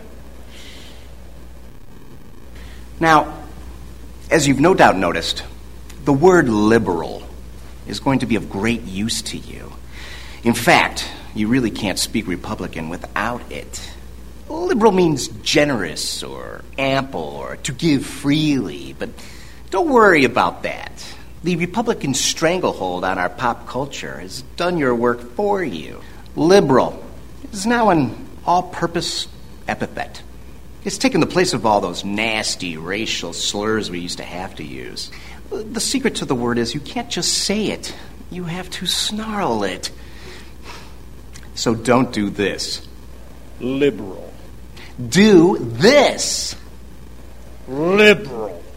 Now, as you've no doubt noticed, the word liberal is going to be of great use to you. In fact, you really can't speak Republican without it. Liberal means generous or ample or to give freely, but don't worry about that. The Republican stranglehold on our pop culture has done your work for you. Liberal is now an all-purpose epithet. It's taken the place of all those nasty racial slurs we used to have to use. The secret to the word is you can't just say it. You have to snarl it. So don't do this. Liberal. Do this. Liberal.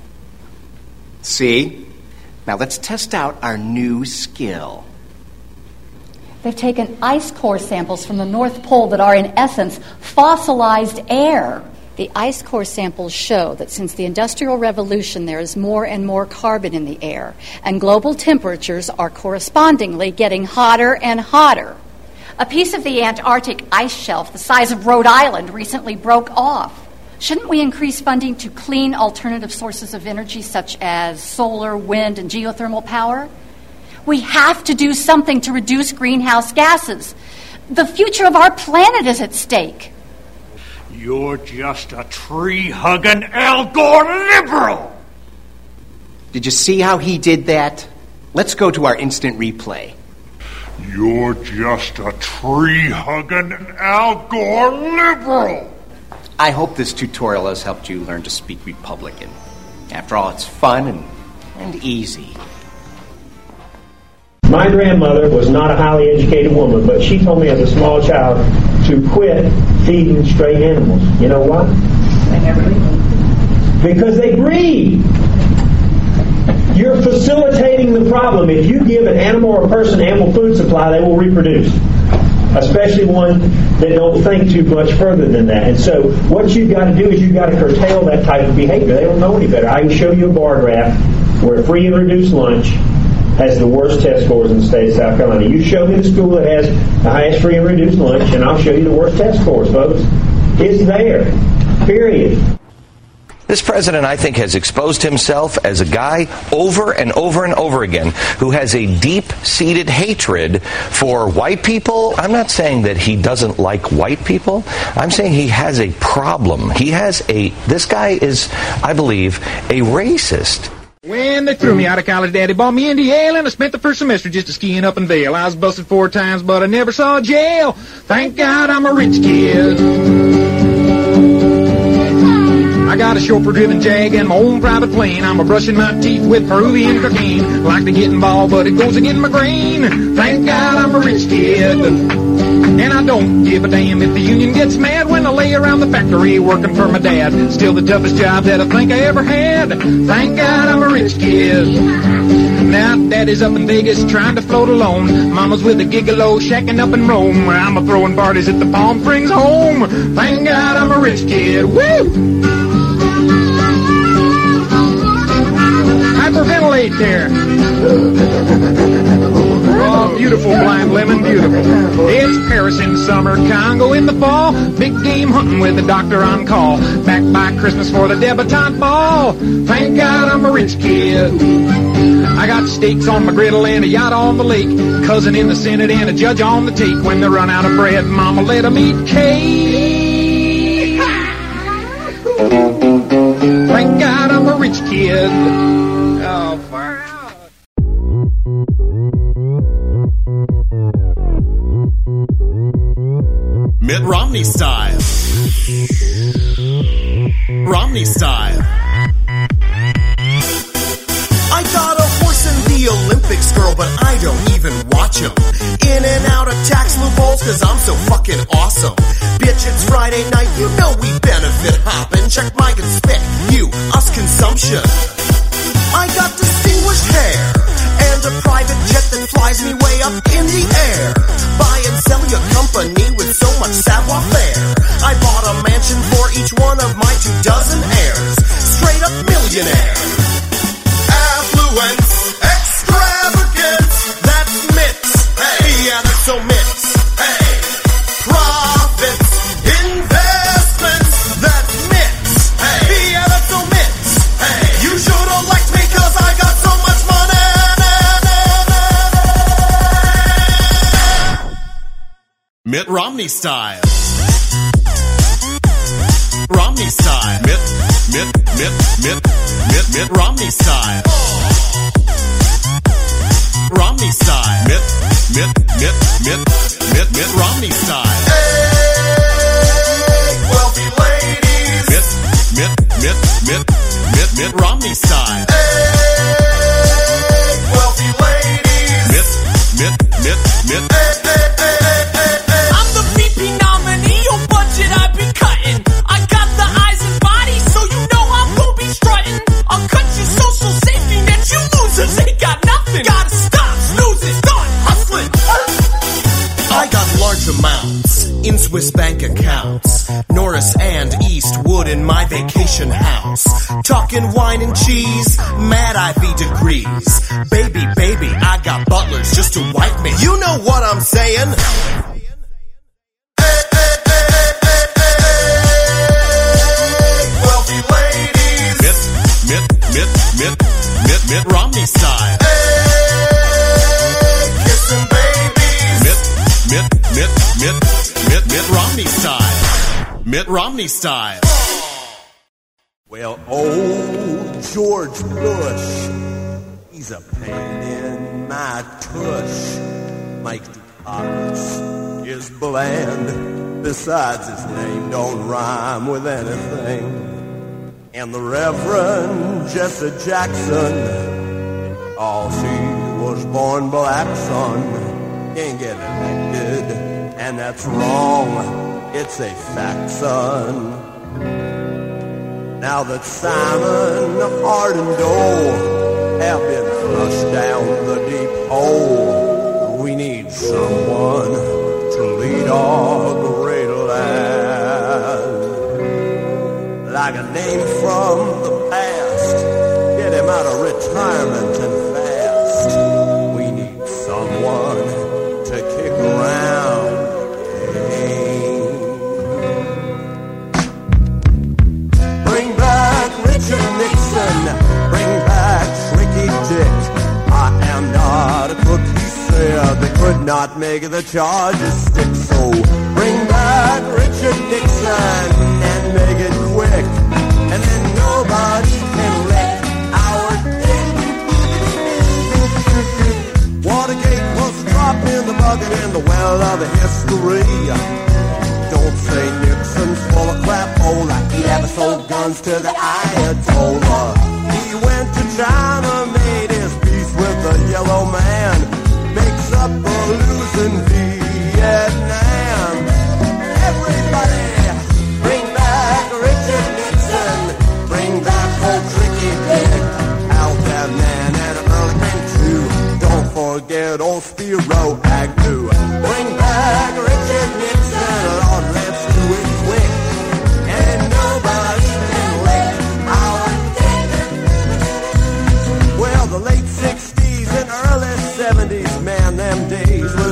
See? Now let's test out our new skill. They've taken ice core samples from the North Pole that are, in essence, fossilized air. The ice core samples show that since the Industrial Revolution, there is more and more carbon in the air, and global temperatures are correspondingly getting hotter and hotter. A piece of the Antarctic ice shelf the size of Rhode Island recently broke off. Shouldn't we increase funding to clean alternative sources of energy such as solar, wind, and geothermal power? We have to do something to reduce greenhouse gases. The future of our planet is at stake. You're just a tree-hugging Al Gore liberal! Did you see how he did that? Let's go to our instant replay. You're just a tree-hugging Al Gore liberal! I hope this tutorial has helped you learn to speak Republican. After all, it's fun and, and easy. My grandmother was not a highly educated woman, but she told me as a small child to quit feeding stray animals. You know why? They never leave. Because they breed. You're facilitating the problem. If you give an animal or a person ample food supply, they will reproduce. Especially one that don't think too much further than that. And so what you've got to do is you've got to curtail that type of behavior. They don't know any better. I can show you a bar graph where free and reduced lunch has the worst test scores in the state of South Carolina. You show me the school that has the highest free and reduced lunch, and I'll show you the worst test scores, folks. It's there. Period. This president, I think, has exposed himself as a guy over and over and over again who has a deep-seated hatred for white people. I'm not saying that he doesn't like white people. I'm saying he has a problem. He has a, this guy is, I believe, a racist. When they threw me out of college, Daddy bought me into Yale, and I spent the first semester just a skiing up in Vail. I was busted four times, but I never saw jail. Thank God I'm a rich kid. I got a chauffeur-driven Jag and my own private plane. I'm a brushing my teeth with Peruvian cocaine. Like to get involved, but it goes against my grain. Thank God I'm a rich kid. And I don't don't give a damn if the union gets mad when I lay around the factory working for my dad. Still the toughest job that I think I ever had. Thank God I'm a rich kid. Now daddy's up in Vegas trying to float alone. Mama's with a gigolo shacking up in Rome. I'm a throwing parties at the Palm Springs home. Thank God I'm a rich kid. Woo! Hyperventilate there. Oh, beautiful blind lemon, beautiful. It's Paris in summer, Congo in the fall. Big game hunting with the doctor on call. Back by Christmas for the debutante ball. Thank God I'm a rich kid. I got steaks on my griddle and a yacht on the lake. Cousin in the Senate and a judge on the take. When they run out of bread, Mama let them eat cake. Thank God I'm a rich kid. Oh, far out. Mitt Romney style. Romney style. I got a horse in the Olympics, girl, but I don't even watch them. In and out of tax loopholes, cause I'm so fucking awesome. Bitch, it's Friday night, you know we benefit hopping. Check my and spec, you, us consumption. I got distinguished hair and a private jet that flies me way up in the air. Buy and sell your company with so much savoir-faire. I bought a mansion for each one of my two dozen heirs. Straight up millionaire. Affluence, extravagance, that's Mitt's. Hey, yeah, that's so Mitt's. Hey, profits, investments, that's Mitt's. Hey, yeah, that's so Mitt's. Hey, you should have liked me cause I got so much money. Mitt Romney style. Romney style. Mitt, Mitt, Mitt, Mitt, Mitt, Mitt Romney style. Romney style. Mitt, Mitt, Mitt, Mitt, Mitt, Mitt Romney style. Hey, wealthy ladies. Mitt, Mitt, Mitt, Mitt, Mitt, Mitt Romney style. Hey, wealthy ladies. Mitt, Mitt, Mitt, Mitt. Hey, hey, hey, hey, hey, hey. I'm the V P nominee, your budget I be cutting. I got the eyes and body, so you know I'm gonna be strutting. I'll cut your social safety net, you losers ain't got nothing. Gotta stop snoozing, start hustling. I got large amounts in Swiss bank accounts. Norris and Eastwood in my vacation house. Talking wine and cheese, mad I V degrees. Baby, baby, I got butlers just to wipe me. You know what I'm saying? Hey, hey, hey, hey, hey, hey. Wealthy ladies. Mitt, Mitt, Mitt, Mitt, Mitt, Mitt Romney style. Hey, kissing babies. Mitt, Mitt, Mitt, Mitt, Mitt, Mitt Romney style. Mitt Romney style. Well, old George Bush, he's a pain in my tush. Mike Dukakis is bland. Besides, his name don't rhyme with anything. And the Reverend Jesse Jackson, oh, she was born black, son, can't get elected, and that's wrong. It's a fact, son. Now that Simon, Hart, and Dole have been flushed down the deep hole, we need someone to lead our great land. Like a name from the past, get him out of retirement and fast. We need someone to kick around. Richard Nixon, bring back Tricky Dick. I am not a crook, he said. They could not make the charges stick. So bring back Richard Nixon and make it quick. And then nobody can lick our dick. Watergate was dropped in the bucket in the well of history. Don't say Nixon's full of crap, oh, like he ever sold guns to the Ayatollah. He went to China, made his peace with the yellow man, makes up for losing Vietnam.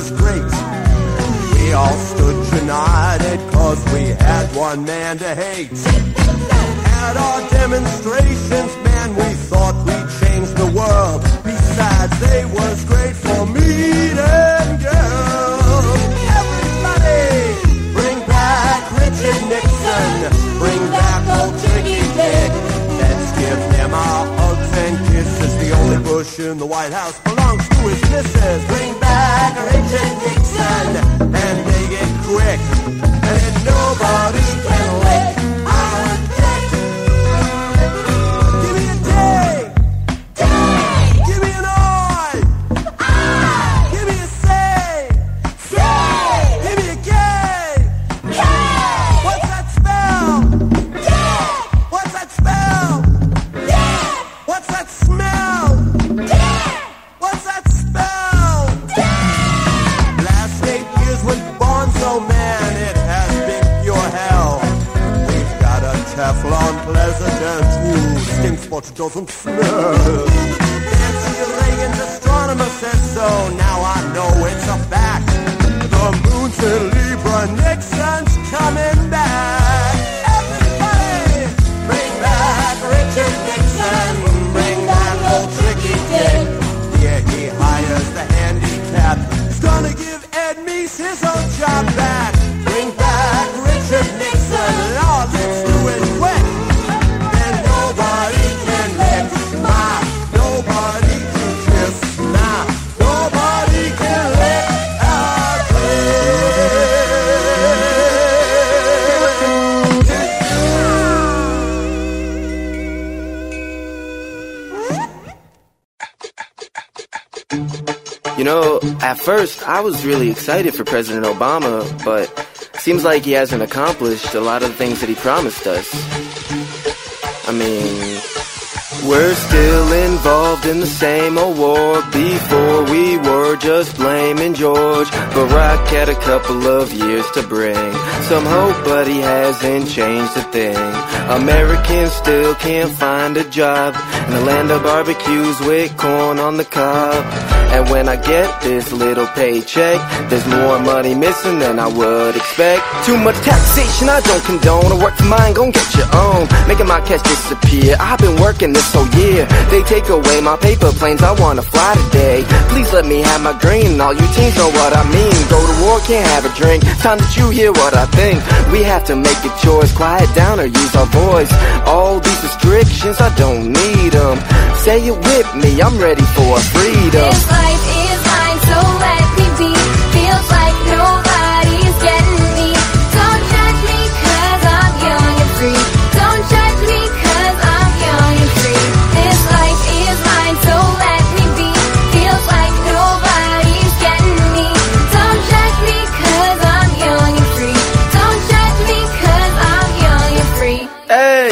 was great. We all stood united cause we had one man to hate. At our demonstrations, man, we thought we'd change the world. Besides, they was great for meeting girls. Everybody, bring back Richard Nixon. Bring back old Tricky Dick. Let's give him our hugs and kisses. The only bush in the White House belongs to his missus. Bring back Richard Nixon and make it quick. And then nobody can lick our dick. Give me a day. Day. Give me an eye. Eye. Give me a say. Say. Give me a gay. Gay. What's that spell? Gay. What's that spell? Gay. What's that smell? Gay. What's that spell? Gay. Last eight years was born, so man, it has been pure hell. We've got a Teflon president who stinks but doesn't smell. Nancy Reagan's astronomer says so, now I know it's a fact. The moon's in Libra, Nixon's coming back. Everybody, bring back Richard Nixon. Bring back old Tricky Dick. Yeah, he hires the handicap. He's gonna give Ed Meese his old job back. Bring back Richard Nixon. Lord, let's do it quick. And nobody can lick my, nobody can kiss my, nobody can lick our You know, at first, I was really excited for President Obama, but seems like he hasn't accomplished a lot of the things that he promised us. I mean, we're still involved in the same old war. Before we were just blaming George. Barack had a couple of years to bring some hope, but he hasn't changed a thing. Americans still can't find a job in the land of barbecues with corn on the cob. And when I get this little paycheck, there's more money missing than I would expect. Too much taxation I don't condone. I work for mine, gon' get your own. Making my cash disappear. I've been working this whole year. They take away my paper planes, I wanna fly today. Please let me have my green. All you teens know what I mean. Go to war, can't have a drink. Time that you hear what I think. We have to make a choice. Quiet down or use our voice. All these restrictions, I don't need them. Say it with me, I'm ready for freedom. This life is mine, so let me be. Feels like nobody's getting me. Don't judge me cause I'm young and free. Don't judge me cause I'm young and free. This life is mine, so let me be. Feels like nobody's getting me. Don't judge me cause I'm young and free. Don't judge me cause I'm young and free. Hey!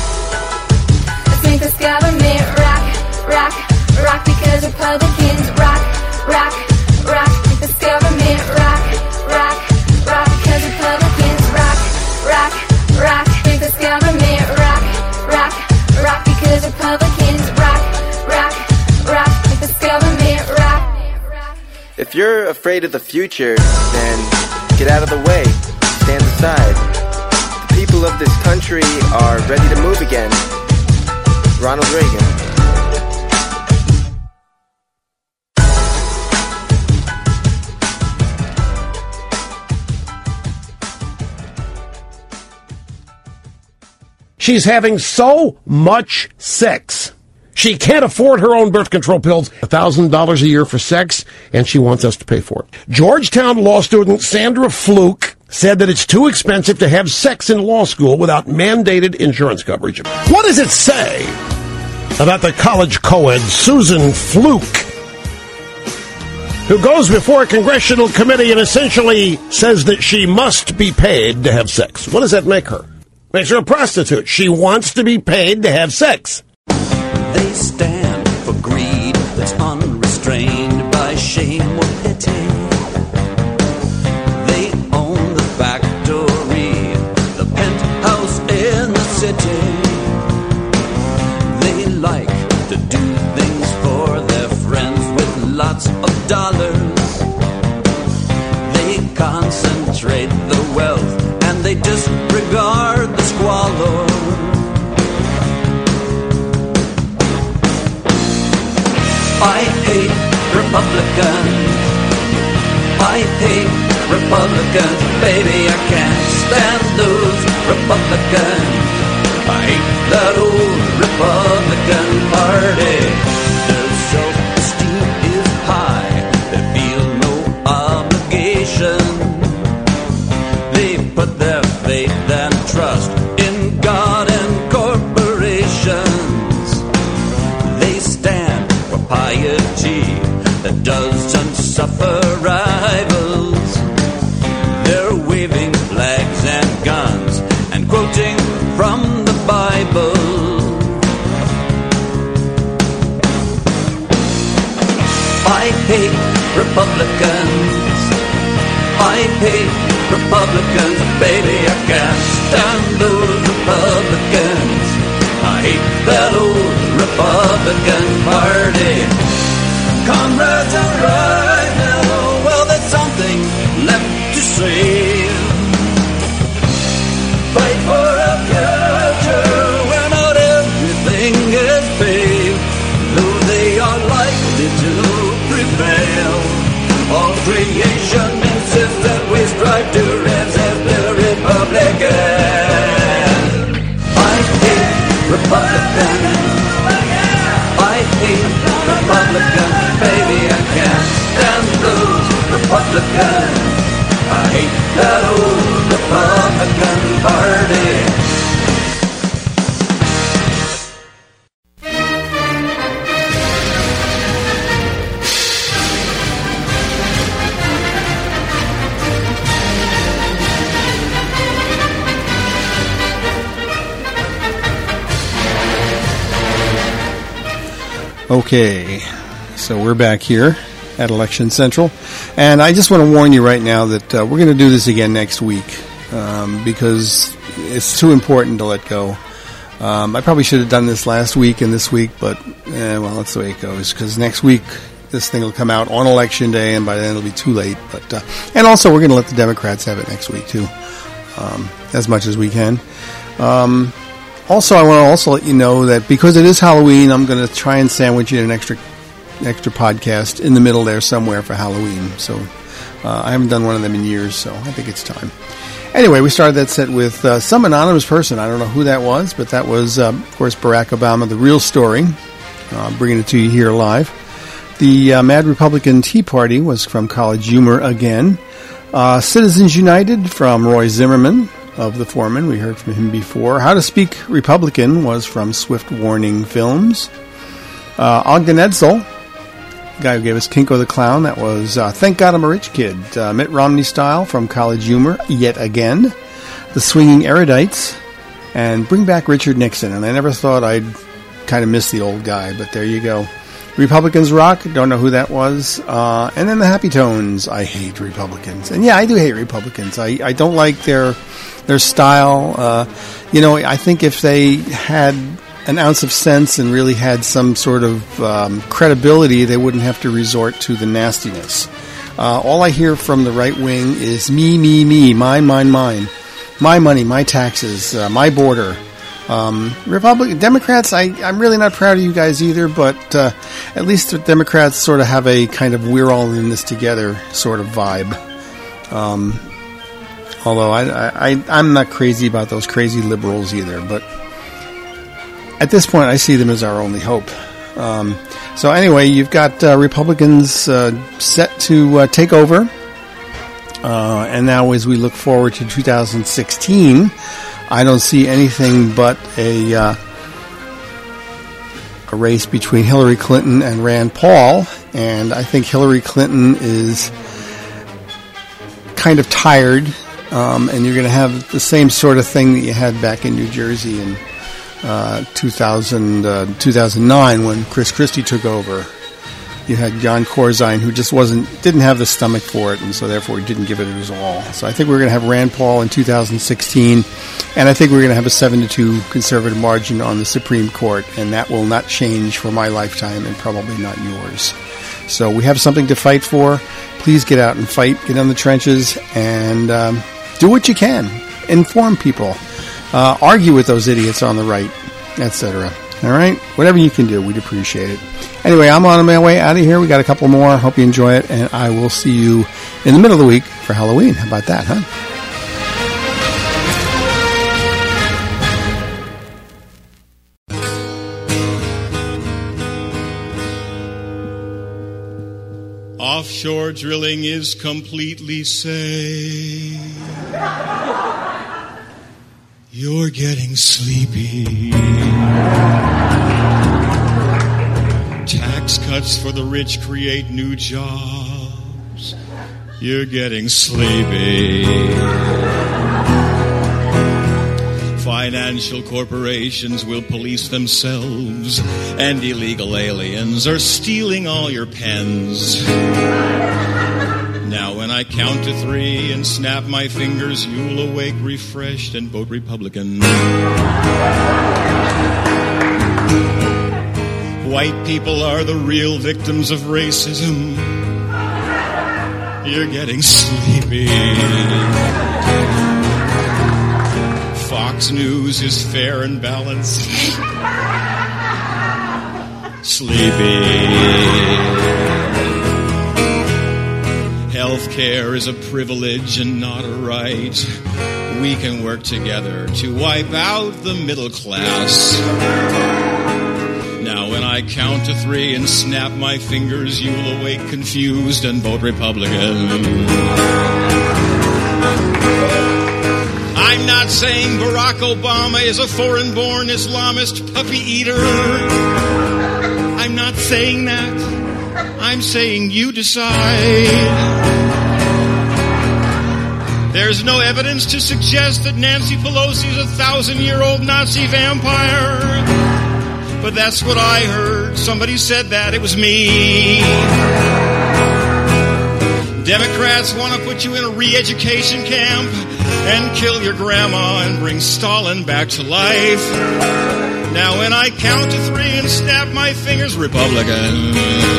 Let's make this government rock, rock, rock because Republicans rock, rock, rock. Make this government rock, rock, rock because Republicans rock, rock, rock. Make this government rock, rock, rock because Republicans rock, rock, rock. Make this government rock. If you're afraid of the future, then get out of the way. Stand aside. The people of this country are ready to move again. Ronald Reagan. She's having so much sex. She can't afford her own birth control pills. one thousand dollars a year for sex, and she wants us to pay for it. Georgetown law student Sandra Fluke said that it's too expensive to have sex in law school without mandated insurance coverage. What does it say about the college co-ed Susan Fluke, who goes before a congressional committee and essentially says that she must be paid to have sex? What does that make her? Makes her a prostitute. She wants to be paid to have sex. They stand for greed that's unrestrained by shame or pity. They own the factory, the penthouse in the city. They like to do things for their friends with lots of dollars. trade the wealth and they disregard the squalor. I hate Republicans. I hate Republicans. Baby, I can't stand those Republicans. I hate that old Republican Party. Their self-esteem is high. They feel no obligation. They put their faith and trust in God and corporations. They stand for piety that doesn't suffer rivals. They're waving flags and guns and quoting from the Bible. I hate Republicans. I hate Republicans. Baby, I can't stand those Republicans. I hate that old Republican Party. Comrades are right now, well, there's something left to say. Fight for a future where not everything is paved, though they are likely to prevail. All creation insists that we strive to resist the Republican. I hate Republicans. I hate Republicans. Baby, I can't stand those Republicans. I hate that old Republican Party. Okay, so we're back here at Election Central, and I just want to warn you right now that uh, we're going to do this again next week um, because it's too important to let go. Um, I probably should have done this last week and this week, but eh, well, that's the way it goes, because next week this thing will come out on Election Day, and by then it'll be too late. But uh, and also we're going to let the Democrats have it next week too, um, as much as we can. Um, Also, I want to also let you know that because it is Halloween, I'm going to try and sandwich in an extra extra podcast in the middle there somewhere for Halloween. So uh, I haven't done one of them in years, so I think it's time. Anyway, we started that set with uh, some anonymous person. I don't know who that was, but that was, uh, of course, Barack Obama, The Real Story. Uh, bringing it to you here live. The uh, Mad Republican Tea Party was from College Humor again. Uh, Citizens United from Roy Zimmerman of The Foreman. We heard from him before. How to Speak Republican was from Swift Warning Films. Uh, Ogden Edsel, the guy who gave us Kinko the Clown, that was uh, Thank God I'm a Rich Kid. Uh, Mitt Romney Style from College Humor, yet again. The Swinging Erudites, and Bring Back Richard Nixon. And I never thought I'd kind of miss the old guy, but there you go. Republicans Rock, don't know who that was. Uh, and then the Happy Tones, I hate Republicans. And yeah, I do hate Republicans. I, I don't like their their style. Uh, you know, I think if they had an ounce of sense and really had some sort of um, credibility, they wouldn't have to resort to the nastiness. Uh, all I hear from the right wing is me, me, me, mine, mine, mine. My money, my taxes, uh, my border. Um, Republican Democrats, I, I'm really not proud of you guys either, but uh, at least the Democrats sort of have a kind of we're all in this together sort of vibe. Um, although I, I, I'm not crazy about those crazy liberals either, but at this point I see them as our only hope. Um, so anyway, you've got uh, Republicans uh, set to uh, take over, uh, and now as we look forward to two thousand sixteen, I don't see anything but a uh, a race between Hillary Clinton and Rand Paul, and I think Hillary Clinton is kind of tired, um, and you're going to have the same sort of thing that you had back in New Jersey in uh, two thousand, uh, two thousand nine when Chris Christie took over. You had Jan Corzine, who just wasn't, didn't have the stomach for it, and so therefore he didn't give it his all. So I think we're going to have Rand Paul in two thousand sixteen, and I think we're going to have a seven to two conservative margin on the Supreme Court, and that will not change for my lifetime and probably not yours. So we have something to fight for. Please get out and fight. Get in the trenches and um, do what you can. Inform people. Uh, argue with those idiots on the right, et cetera. All right? Whatever you can do, we'd appreciate it. Anyway, I'm on my way out of here. We got a couple more. Hope you enjoy it. And I will see you in the middle of the week for Halloween. How about that, huh? Offshore drilling is completely safe. You're getting sleepy. Tax cuts for the rich create new jobs. You're getting sleepy. Financial corporations will police themselves, and illegal aliens are stealing all your pens. Now when I count to three and snap my fingers, you'll awake refreshed and vote Republican. White people are the real victims of racism. You're getting sleepy. Fox News is fair and balanced. Sleepy. Healthcare is a privilege and not a right. We can work together to wipe out the middle class. Now when I count to three and snap my fingers, you'll awake confused and vote Republican. I'm not saying Barack Obama is a foreign-born Islamist puppy eater. I'm not saying that. I'm saying you decide. There's no evidence to suggest that Nancy Pelosi is a thousand-year-old Nazi vampire. But that's what I heard. Somebody said that. It was me. Democrats want to put you in a re-education camp and kill your grandma and bring Stalin back to life. Now when I count to three and snap my fingers, Republican.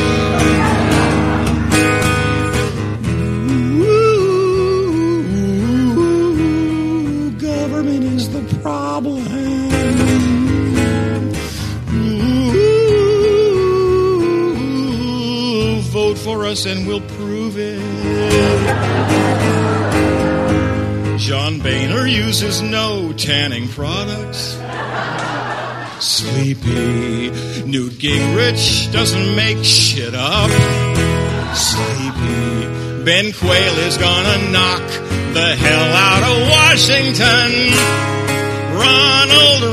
Ooh, government is the problem. Ooh, vote for us and we'll prove it. John Boehner uses no tanning products. Sleepy. Newt Gingrich doesn't make shit up. Sleepy. Ben Quayle is gonna knock the hell out of Washington. Ronald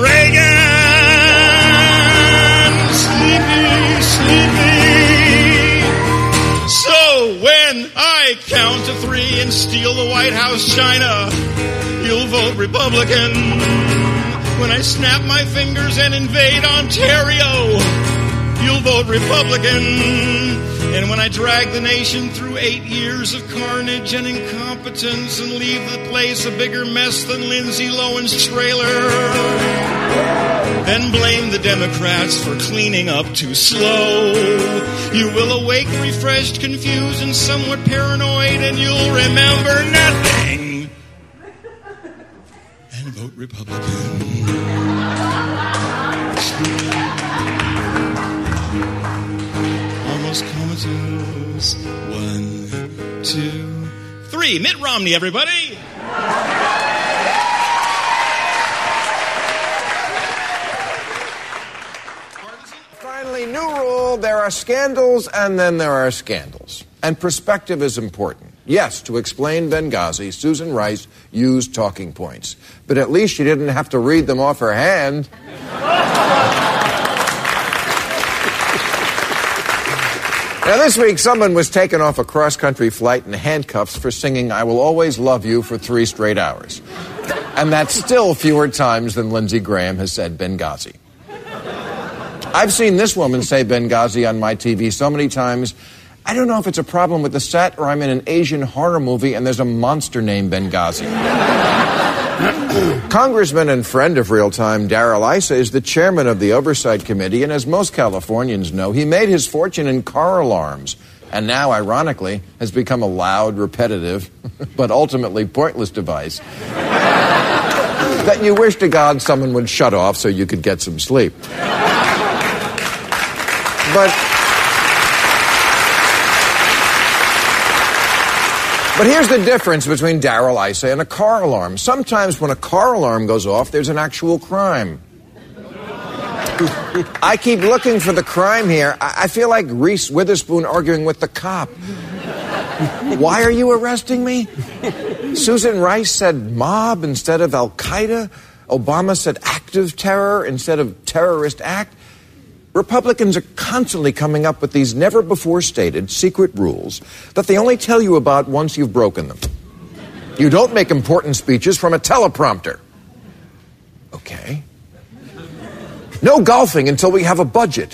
Reagan. Sleepy, sleepy. So when I count to three and steal the White House china, you'll vote Republican. When I snap my fingers and invade Ontario, you'll vote Republican. And when I drag the nation through eight years of carnage and incompetence and leave the place a bigger mess than Lindsay Lohan's trailer, then blame the Democrats for cleaning up too slow. You will awake refreshed, confused, and somewhat paranoid, and you'll remember nothing. And vote Republican. Almost comatose. One, two, three. Mitt Romney, everybody. Finally, new rule, there are scandals and then there are scandals. And perspective is important. Yes, to explain Benghazi, Susan Rice used talking points. But at least she didn't have to read them off her hand. Now, this week, someone was taken off a cross-country flight in handcuffs for singing I Will Always Love You for three straight hours. And that's still fewer times than Lindsey Graham has said Benghazi. I've seen this woman say Benghazi on my T V so many times, I don't know if it's a problem with the set or I'm in an Asian horror movie and there's a monster named Benghazi. Congressman and friend of Real Time, Darrell Issa, is the chairman of the Oversight Committee, and as most Californians know, he made his fortune in car alarms, and now, ironically, has become a loud, repetitive, but ultimately pointless device that you wish to God someone would shut off so you could get some sleep. But... But here's the difference between Darrell Issa and a car alarm. Sometimes when a car alarm goes off, there's an actual crime. I keep looking for the crime here. I, I feel like Reese Witherspoon arguing with the cop. Why are you arresting me? Susan Rice said mob instead of Al-Qaeda. Obama said active terror instead of terrorist act. Republicans are constantly coming up with these never-before-stated secret rules that they only tell you about once you've broken them. You don't make important speeches from a teleprompter. Okay. No golfing until we have a budget.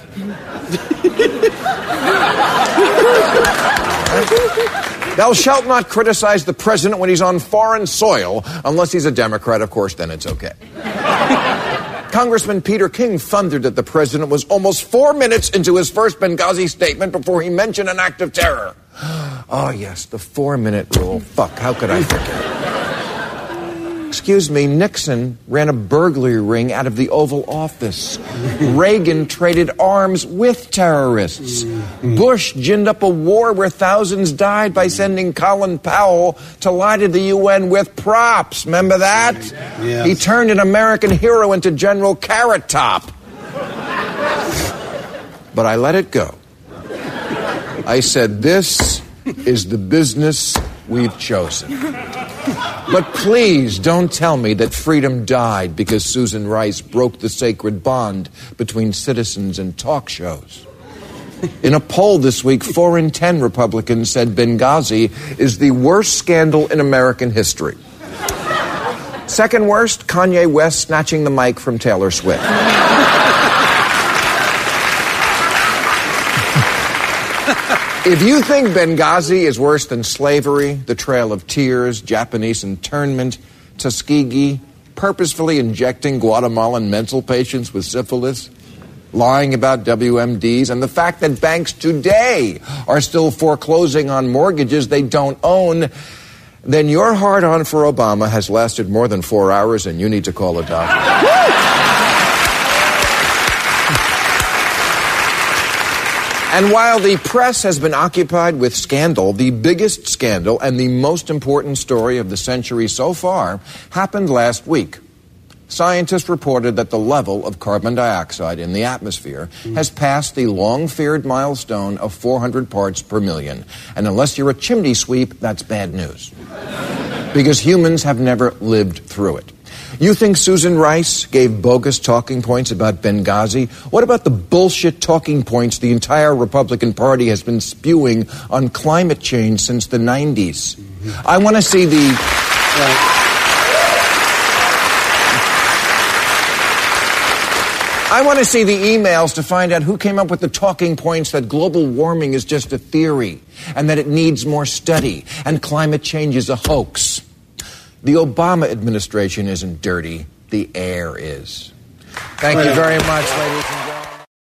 Thou shalt not criticize the president when he's on foreign soil, unless he's a Democrat, of course, then it's okay. Congressman Peter King thundered that the president was almost four minutes into his first Benghazi statement before he mentioned an act of terror. Oh, yes, the four-minute rule. Fuck, how could I forget? Excuse me, Nixon ran a burglary ring out of the Oval Office. Reagan traded arms with terrorists. Bush ginned up a war where thousands died by sending Colin Powell to lie to the U N with props. Remember that? Yes. He turned an American hero into General Carrot Top. But I let it go. I said, this is the business we've chosen. But please don't tell me that freedom died because Susan Rice broke the sacred bond between citizens and talk shows. In a poll this week, four in ten Republicans said Benghazi is the worst scandal in American history. Second worst, Kanye West snatching the mic from Taylor Swift. If you think Benghazi is worse than slavery, the Trail of Tears, Japanese internment, Tuskegee, purposefully injecting Guatemalan mental patients with syphilis, lying about W M Ds, and the fact that banks today are still foreclosing on mortgages they don't own, then your hard-on for Obama has lasted more than four hours and you need to call a doctor. And while the press has been occupied with scandal, the biggest scandal and the most important story of the century so far happened last week. Scientists reported that the level of carbon dioxide in the atmosphere has passed the long-feared milestone of four hundred parts per million. And unless you're a chimney sweep, that's bad news. Because humans have never lived through it. You think Susan Rice gave bogus talking points about Benghazi? What about the bullshit talking points the entire Republican Party has been spewing on climate change since the nineties? Mm-hmm. I want to see the... Uh, I want to see the emails to find out who came up with the talking points that global warming is just a theory and that it needs more study and climate change is a hoax. The Obama administration isn't dirty. The air is. Thank you very much, ladies and gentlemen.